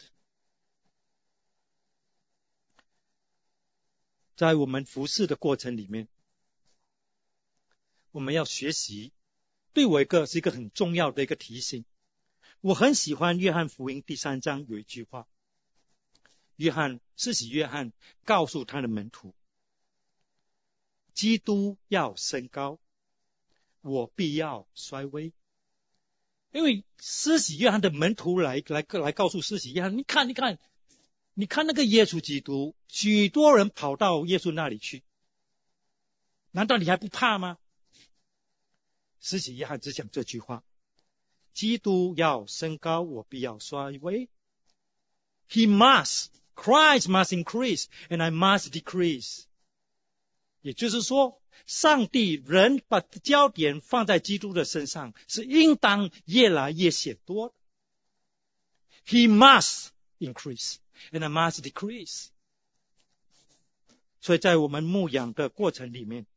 在我们服侍的过程里面，我们要学习，对我一个是一个很重要的一个提醒。我很喜欢约翰福音第三章有一句话，约翰施洗约翰告诉他的门徒，基督要升高，我必要衰微。因为施洗约翰的门徒来来来告诉施洗约翰，你看你看你看那个耶稣基督，许多人跑到耶稣那里去，难道你还不怕吗？施洗约翰只讲这句话，基督要升高，我必要衰微。 He must, Christ must increase and I must decrease。 也就是说，上帝人把焦点放在基督的身上，是应当越来越显多的。 He must increase and I must decrease。 所以在我们牧养的过程里面，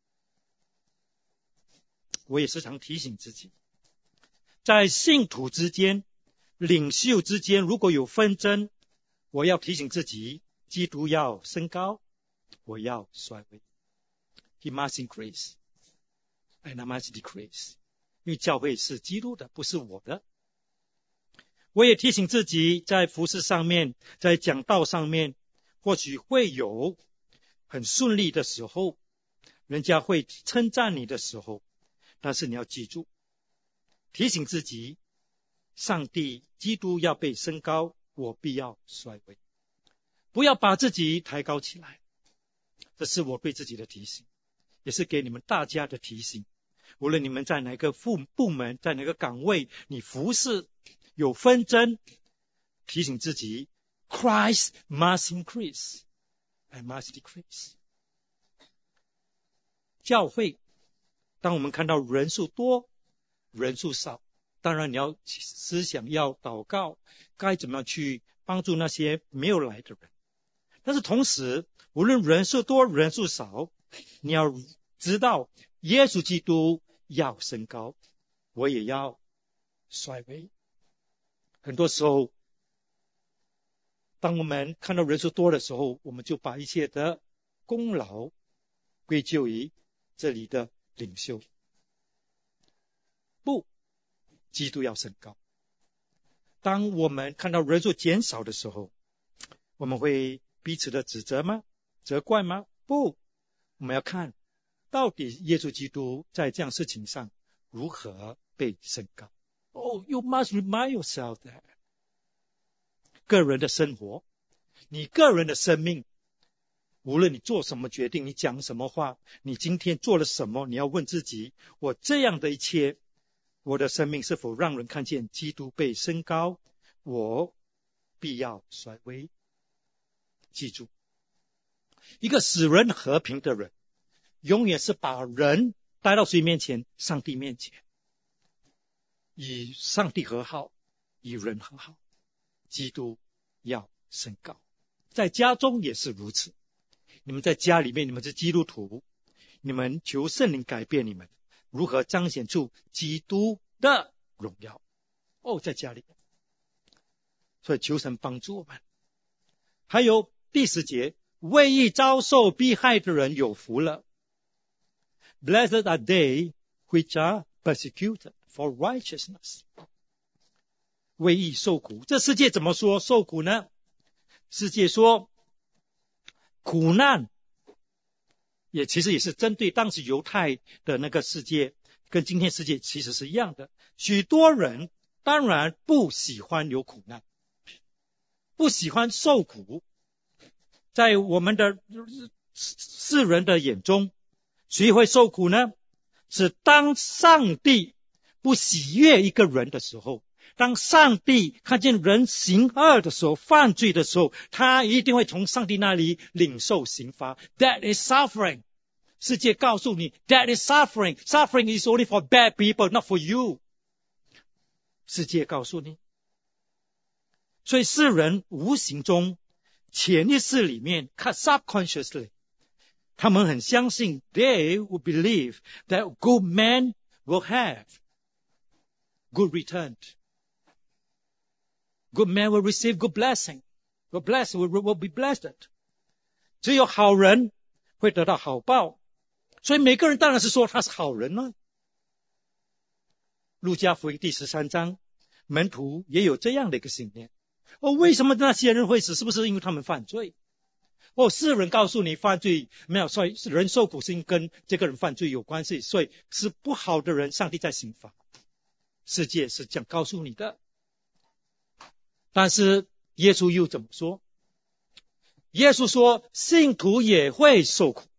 我也时常提醒自己，在信徒之间、领袖之间如果有纷争，我要提醒自己，基督要升高，我要衰微。 He must increase and I must decrease。 因为教会是基督的，不是我的。我也提醒自己，在服事上面，在讲道上面，或许会有很顺利的时候，人家会称赞你的时候，但是你要记住，提醒自己，上帝基督要被升高，我必要衰微。不要把自己抬高起来，这是我对自己的提醒，也是给你们大家的提醒。无论你们在哪个部门，在哪个岗位，你服事有纷争，提醒自己 Christ must increase I must decrease。 教会当我们看到人数多人数少，当然你要思想，要祷告，该怎么样去帮助那些没有来的人。但是同时，无论人数多人数少，你要知道耶稣基督要升高，我也要衰微。很多时候当我们看到人数多的时候，我们就把一切的功劳归咎于这里的领袖。不，基督要升高。当我们看到人数减少的时候，我们会彼此的指责吗？责怪吗？不，我们要看到底耶稣基督在这样事情上如何被升高。Oh, you must remind yourself that 个人的生活，你个人的生命，无论你做什么决定，你讲什么话，你今天做了什么，你要问自己，我这样的一切，我的生命是否让人看见基督被升高，我必要衰微。记住，一个使人和平的人，永远是把人带到谁面前？上帝面前，与上帝和好，与人和好。基督要升高。在家中也是如此，你们在家里面，你们是基督徒，你们求圣灵改变你们，如何彰显出基督的荣耀。哦，在家里，所以求神帮助我们。还有第十节，为义遭受逼害的人有福了。 Blessed are they which are persecuted for righteousness。 为义受苦，这世界怎么说受苦呢？世界说苦难，也其实也是针对当时犹太的那个世界，跟今天世界其实是一样的。许多人当然不喜欢有苦难，不喜欢受苦。在我们的世人的眼中，谁会受苦呢？是当上帝不喜悦一个人的时候，当上帝看见人行恶的时候，犯罪的时候，他一定会从上帝那里领受刑罚。That is suffering。 世界告诉你 that is suffering. Suffering is only for bad people, not for you. 世界告诉你。所以世人无形中潜意识里面 subconsciously 他们很相信 they will believe that good men will have good return. Good men will receive good blessing. Good blessing will, will be blessed. 只有好人会得到好报。所以每个人当然是说他是好人了。路加福音第十三章，门徒也有这样的一个信念。哦，为什么那些人会死？是不是因为他们犯罪？哦，世人告诉你犯罪没有，所以人受苦是跟这个人犯罪有关系，所以是不好的人，上帝在刑罚。世界是这样告诉你的。但是耶稣又怎么说？耶稣说信徒也会受苦，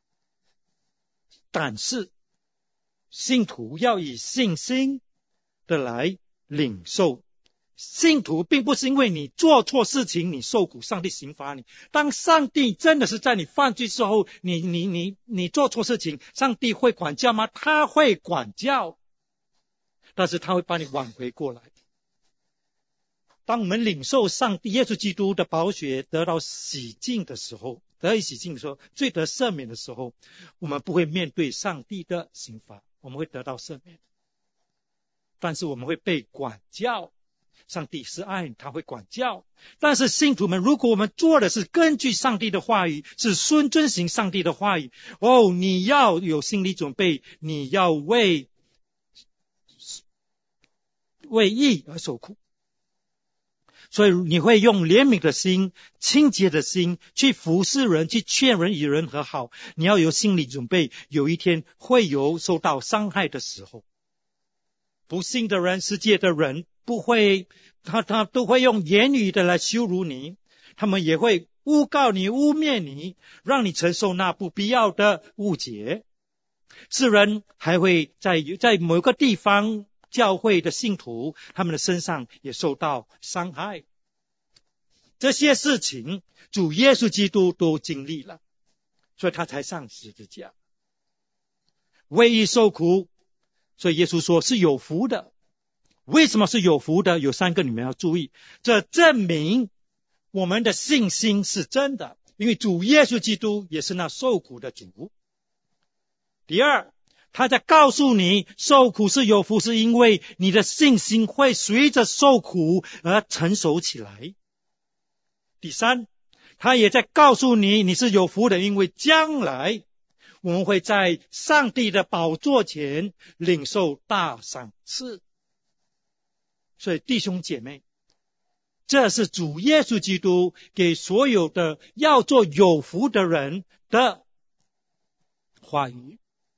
但是信徒要以信心的来领受。信徒并不是因为你做错事情你受苦，上帝刑罚你。当上帝真的是在你犯罪之后，你你你你做错事情，上帝会管教吗？他会管教，但是他会把你挽回过来。当我们领受上帝耶稣基督的宝血得到洗净的时候，得以洗净的时候，罪得赦免的时候，我们不会面对上帝的刑罚，我们会得到赦免。但是我们会被管教，上帝是爱，他会管教。但是信徒们，如果我们做的是根据上帝的话语，是遵遵行上帝的话语，哦，你要有心理准备，你要为为义而受苦。所以你会用怜悯的心、清洁的心去服侍人，去劝人与人和好。你要有心理准备，有一天会有受到伤害的时候。不信的人，世界的人不会，他他都会用言语的来羞辱你，他们也会诬告你、污蔑你，让你承受那不必要的误解。世人还会在在某个地方，教会的信徒他们的身上也受到伤害。这些事情主耶稣基督都经历了，所以他才上十字架为义受苦。所以耶稣说是有福的。为什么是有福的？有三个你们要注意，这证明我们的信心是真的，因为主耶稣基督也是那受苦的主。第二，他在告诉你受苦是有福，是因为你的信心会随着受苦而成熟起来。第三，他也在告诉你你是有福的，因为将来我们会在上帝的宝座前领受大赏赐。所以弟兄姐妹，这是主耶稣基督给所有的要做有福的人的话语。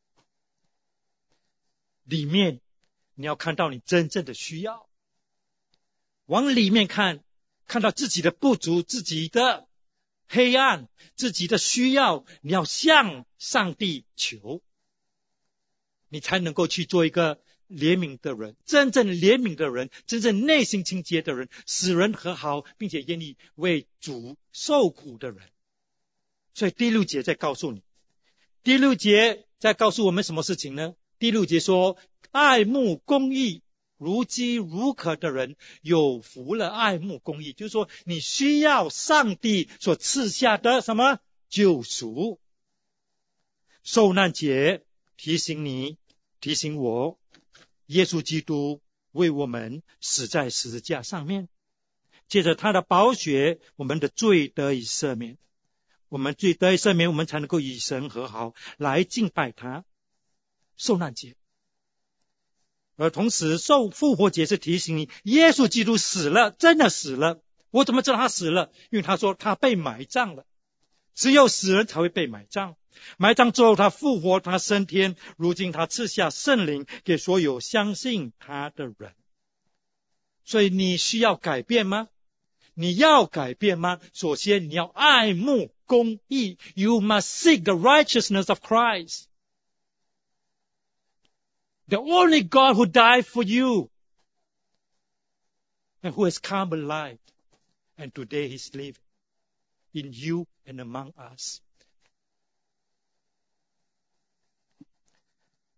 里面你要看到你真正的需要，往里面看，看到自己的不足，自己的黑暗，自己的需要，你要向上帝求，你才能够去做一个怜悯的人，真正怜悯的人，真正内心清洁的人，使人和好，并且愿意为主受苦的人。所以第六节在告诉你，第六节在告诉我们什么事情呢？第六节说，爱慕公义如饥如渴的人有福了。爱慕公义就是说你需要上帝所赐下的什么救赎。受难节提醒你，提醒我，耶稣基督为我们死在十字架上面，借着他的宝血，我们的罪得以赦免，我们罪得以赦免，我们才能够与神和好，来敬拜他。受难节，而同时受复活节是提醒你，耶稣基督死了，真的死了。我怎么知道他死了？因为他说他被埋葬了，只有死人才会被埋葬。埋葬之后他复活，他升天，如今他赐下圣灵给所有相信他的人。所以你需要改变吗？你要改变吗？首先你要爱慕公义， You must seek the righteousness of Christ, the only God who died for you and who has come alive, and today he's living in you and among us.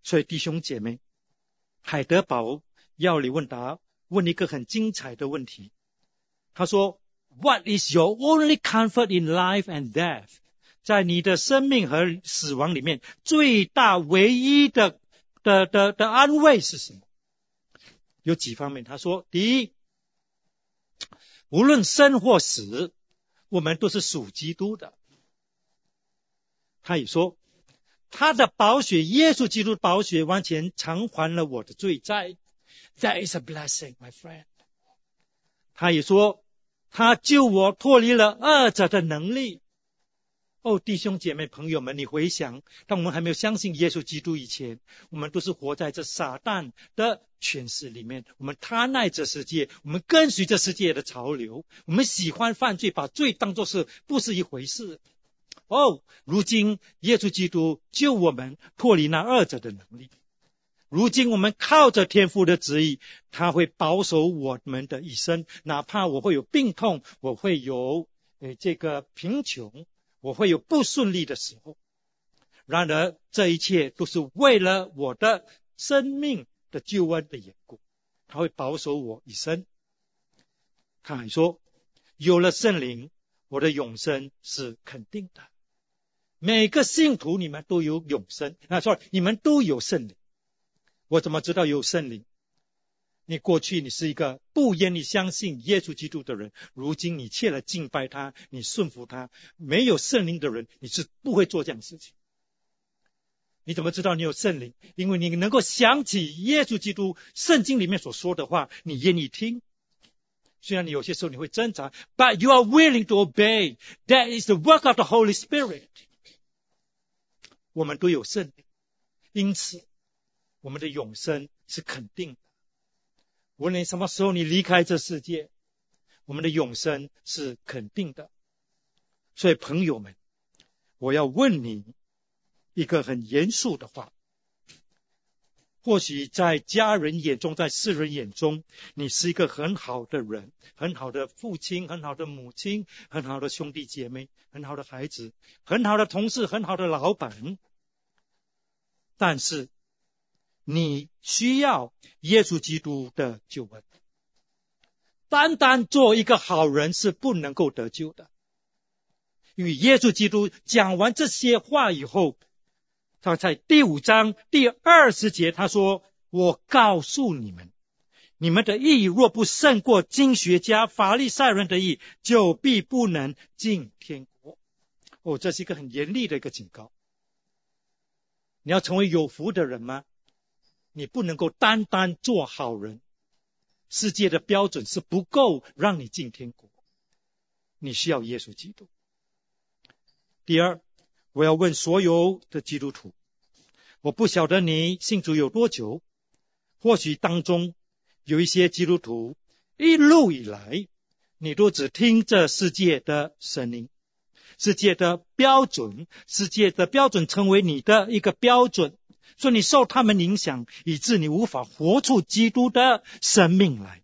所以弟兄姐妹，海德堡要理问答问一个很精彩的问题。他说 What is your only comfort in life and death？ 在你的生命和死亡里面，最大唯一的的的的安慰是什么？有几方面。他说，第一，无论生或死，我们都是属基督的。他也说，他的宝血，耶稣基督的宝血完全偿还了我的罪债。That is a blessing, my friend。 他也说，他救我脱离了恶者的能力。哦，弟兄姐妹朋友们，你回想，当我们还没有相信耶稣基督以前，我们都是活在这撒旦的权势里面，我们贪爱这世界，我们跟随这世界的潮流，我们喜欢犯罪，把罪当作是不是一回事。哦，如今耶稣基督救我们脱离那二者的能力，如今我们靠着天父的旨意，他会保守我们的一生，哪怕我会有病痛，我会有呃这个贫穷，我会有不顺利的时候，然而这一切都是为了我的生命的救恩的缘故，他会保守我一生。他还说，有了圣灵，我的永生是肯定的。每个信徒你们都有永生，啊 sorry 你们都有圣灵。我怎么知道有圣灵？你过去你是一个不愿意相信耶稣基督的人，如今你切了敬拜他，你顺服他。没有圣灵的人，你是不会做这样的事情。你怎么知道你有圣灵？因为你能够想起耶稣基督圣经里面所说的话，你愿意听。虽然你有些时候你会挣扎， but you are willing to obey. That is the work of the Holy Spirit. 我们都有圣灵，因此我们的永生是肯定的。无论什么时候你离开这世界，我们的永生是肯定的。所以朋友们，我要问你一个很严肃的话。或许在家人眼中，在世人眼中，你是一个很好的人，很好的父亲，很好的母亲，很好的兄弟姐妹，很好的孩子，很好的同事，很好的老板。但是你需要耶稣基督的救恩。单单做一个好人是不能够得救的。与耶稣基督讲完这些话以后，他在第五章第二十节他说，我告诉你们，你们的义若不胜过经学家法利赛人的义，就必不能进天国。哦，这是一个很严厉的一个警告。你要成为有福的人吗？你不能够单单做好人，世界的标准是不够让你进天国，你需要耶稣基督。第二，我要问所有的基督徒，我不晓得你信主有多久，或许当中有一些基督徒一路以来你都只听这世界的声音，世界的标准，世界的标准成为你的一个标准，所以你受他们影响，以致你无法活出基督的生命来。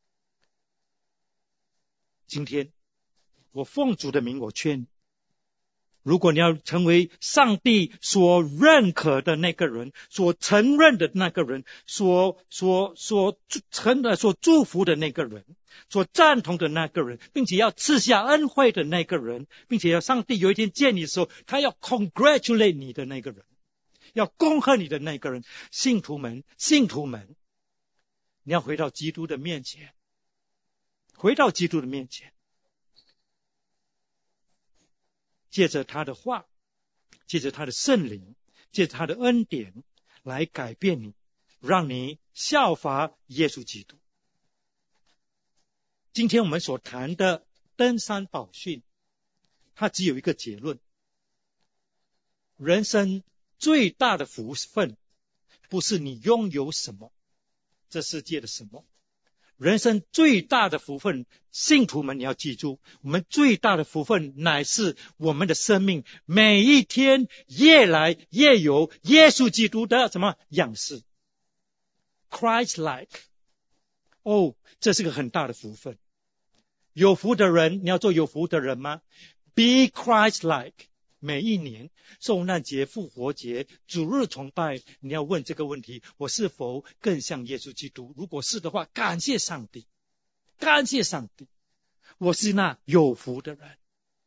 今天我奉主的名，我劝你，如果你要成为上帝所认可的那个人，所承认的那个人，所所所承的所祝福的那个人，所赞同的那个人，并且要赐下恩惠的那个人，并且要上帝有一天见你的时候，他要 congratulate 你的那个人，要恭贺你的那个人。信徒们，信徒们，你要回到基督的面前，回到基督的面前，借着他的话，借着他的圣灵，借着他的恩典来改变你，让你效法耶稣基督。今天我们所谈的登山宝训，它只有一个结论：人生最大的福分不是你拥有什么，这世界的什么。人生最大的福分，信徒们你要记住，我们最大的福分乃是我们的生命每一天越来越有耶稣基督的什么样式， Christ-like。 哦，这是个很大的福分。有福的人，你要做有福的人吗？ Be Christ-like。 每一年受难节、复活节、主日崇拜，你要问这个问题：我是否更像耶稣基督？如果是的话，感谢上帝，感谢上帝，我是那有福的人。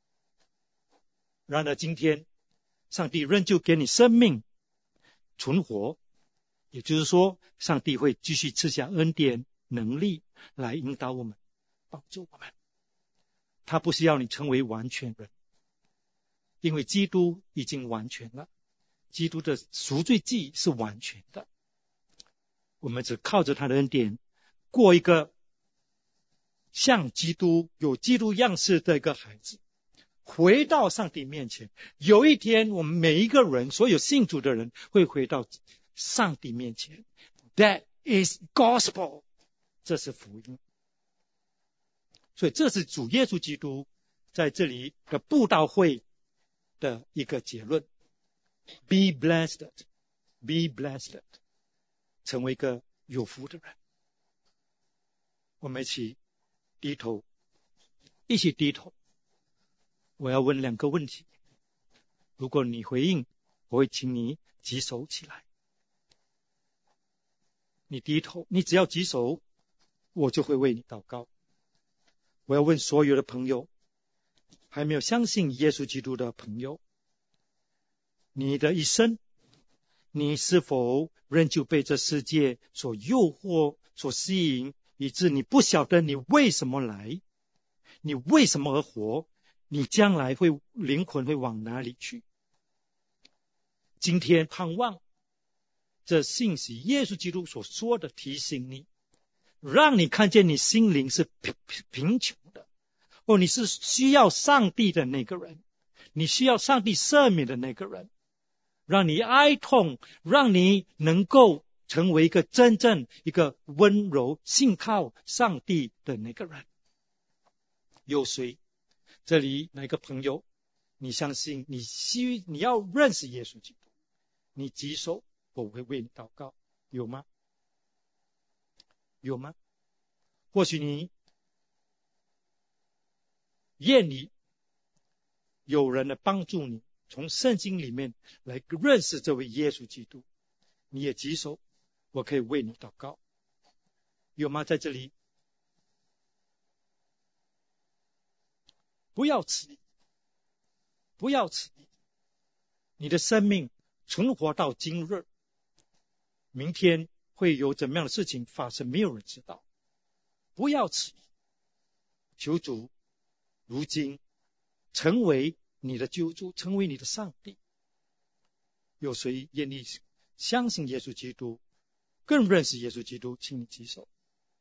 然而今天，上帝仍旧给你生命存活，也就是说，上帝会继续赐下恩典、能力来引导我们，帮助我们。他不是要你成为完全人，因为基督已经完全了，基督的赎罪祭是完全的。我们只靠着他的恩典，过一个像基督、有基督样式的一个孩子，回到上帝面前。有一天，我们每一个人，所有信主的人，会回到上帝面前。That is gospel， 这是福音。所以这是主耶稣基督在这里的布道会的一个结论。Be blessed, be blessed， 成为一个有福的人。我们一起低头，一起低头。我要问两个问题，如果你回应，我会请你举手起来。你低头，你只要举手，我就会为你祷告。我要问所有的朋友，还没有相信耶稣基督的朋友，你的一生，你是否仍旧被这世界所诱惑、所吸引，以致你不晓得你为什么来，你为什么而活，你将来会灵魂会往哪里去？今天盼望这信息，耶稣基督所说的提醒你，让你看见你心灵是贫贫穷的，哦，你是需要上帝的那个人，你需要上帝赦免的那个人，让你哀痛，让你能够成为一个真正一个温柔信靠上帝的那个人。有谁这里哪个朋友你相信你需你要认识耶稣基督，你举手，我会为你祷告。有吗？有吗？或许你愿意有人来帮助你，从圣经里面来认识这位耶稣基督，你也举手，我可以为你祷告。有吗？在这里不要迟疑，不要迟疑，你的生命存活到今日，明天会有怎么样的事情发生，没有人知道。不要迟疑，求主如今成为你的救主，成为你的上帝。有谁愿意相信耶稣基督，更认识耶稣基督？请你举手。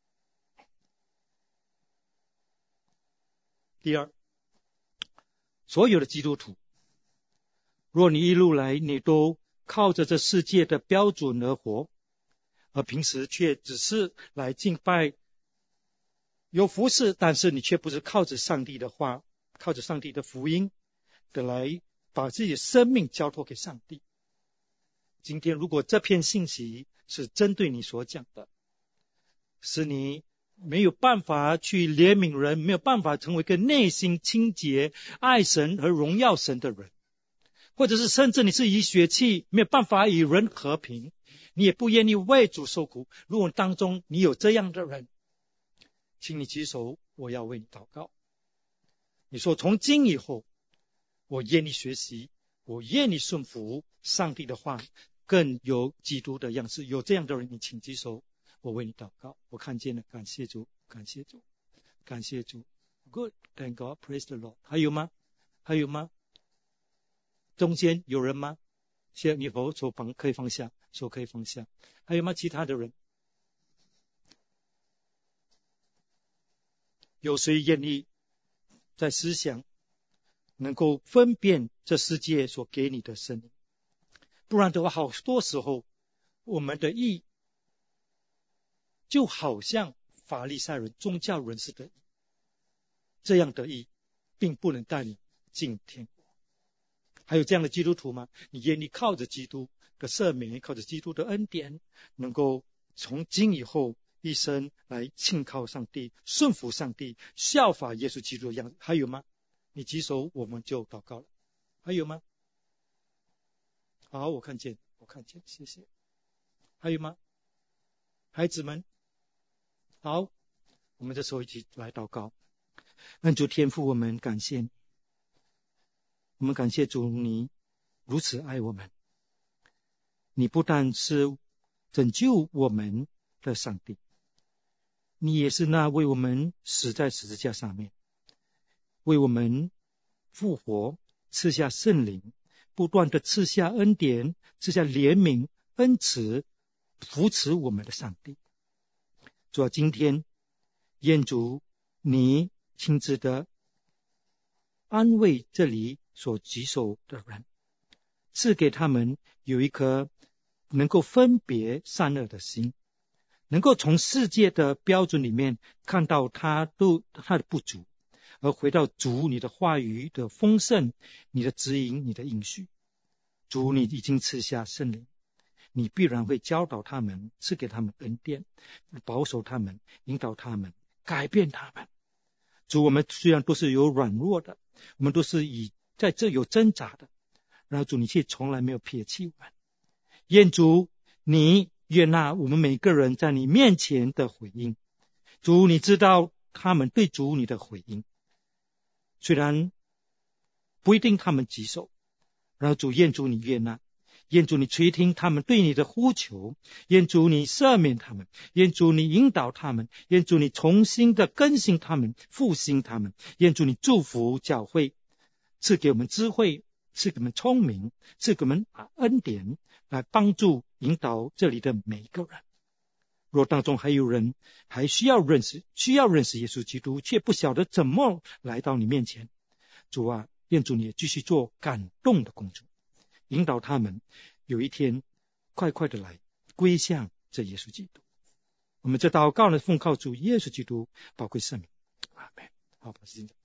第二，所有的基督徒，若你一路来你都靠着这世界的标准而活，而平时却只是来敬拜有服侍，但是你却不是靠着上帝的话，靠着上帝的福音的来把自己的生命交托给上帝。今天如果这篇信息是针对你所讲的，使你没有办法去怜悯人，没有办法成为一个内心清洁、爱神和荣耀神的人，或者是甚至你是以血气没有办法与人和平，你也不愿意为主受苦，如果当中你有这样的人，请你举手，我要为你祷告。你说从今以后我愿意学习，我愿意顺服上帝的话，更有基督的样式。有这样的人，你请举手，我为你祷告。我看见了，感谢主，感谢主，感谢主。 Good, thank God, praise the Lord。 还有吗？还有吗？中间有人吗？现在你手手放可以放下，手可以放下。还有吗？其他的人？有谁愿意在思想能够分辨这世界所给你的生命？不然的话，好多时候我们的义就好像法利赛人、宗教人士的义，这样的义并不能带你进天国。还有这样的基督徒吗？你愿意靠着基督的赦免，靠着基督的恩典，能够从今以后一生来信靠上帝，顺服上帝，效法耶稣基督的样子？还有吗？你举手，我们就祷告了。还有吗？ 好，我看见，我看见，谢谢。还有吗？孩子们，好，我们这时候一起来祷告。恩主天父，我们感谢你，我们感谢主，你如此爱我们。你不但是拯救我们的上帝，你也是那为我们死在十字架上面，为我们复活，赐下圣灵，不断的赐下恩典，赐下怜悯、恩慈，扶持我们的上帝。主啊，今天愿主你亲自的安慰这里所举手的人，赐给他们有一颗能够分别善恶的心，能够从世界的标准里面看到他都他的不足，而回到主你的话语的丰盛，你的指引，你的应许。主，你已经赐下圣灵，你必然会教导他们，赐给他们恩典，保守他们，引导他们，改变他们。主，我们虽然都是有软弱的，我们都是以在这有挣扎的，然后主你却从来没有撇弃我们。愿主你悦纳我们每个人在你面前的回应。主，你知道他们对主你的回应，虽然不一定他们棘手，然后主愿主你悦纳，愿主你垂听他们对你的呼求，愿主你赦免他们，愿主你引导他们，愿主你重新的更新他们，复兴他们，愿主你祝福教会，赐给我们智慧，赐给我们聪明，赐给我们恩典，来帮助引导这里的每一个人。若当中还有人还需要认识需要认识耶稣基督，却不晓得怎么来到你面前，主啊，愿主你也继续做感动的工作，引导他们有一天快快的来归向这耶稣基督。我们这祷告呢，奉靠主耶稣基督宝贵圣名，阿们。好，把时间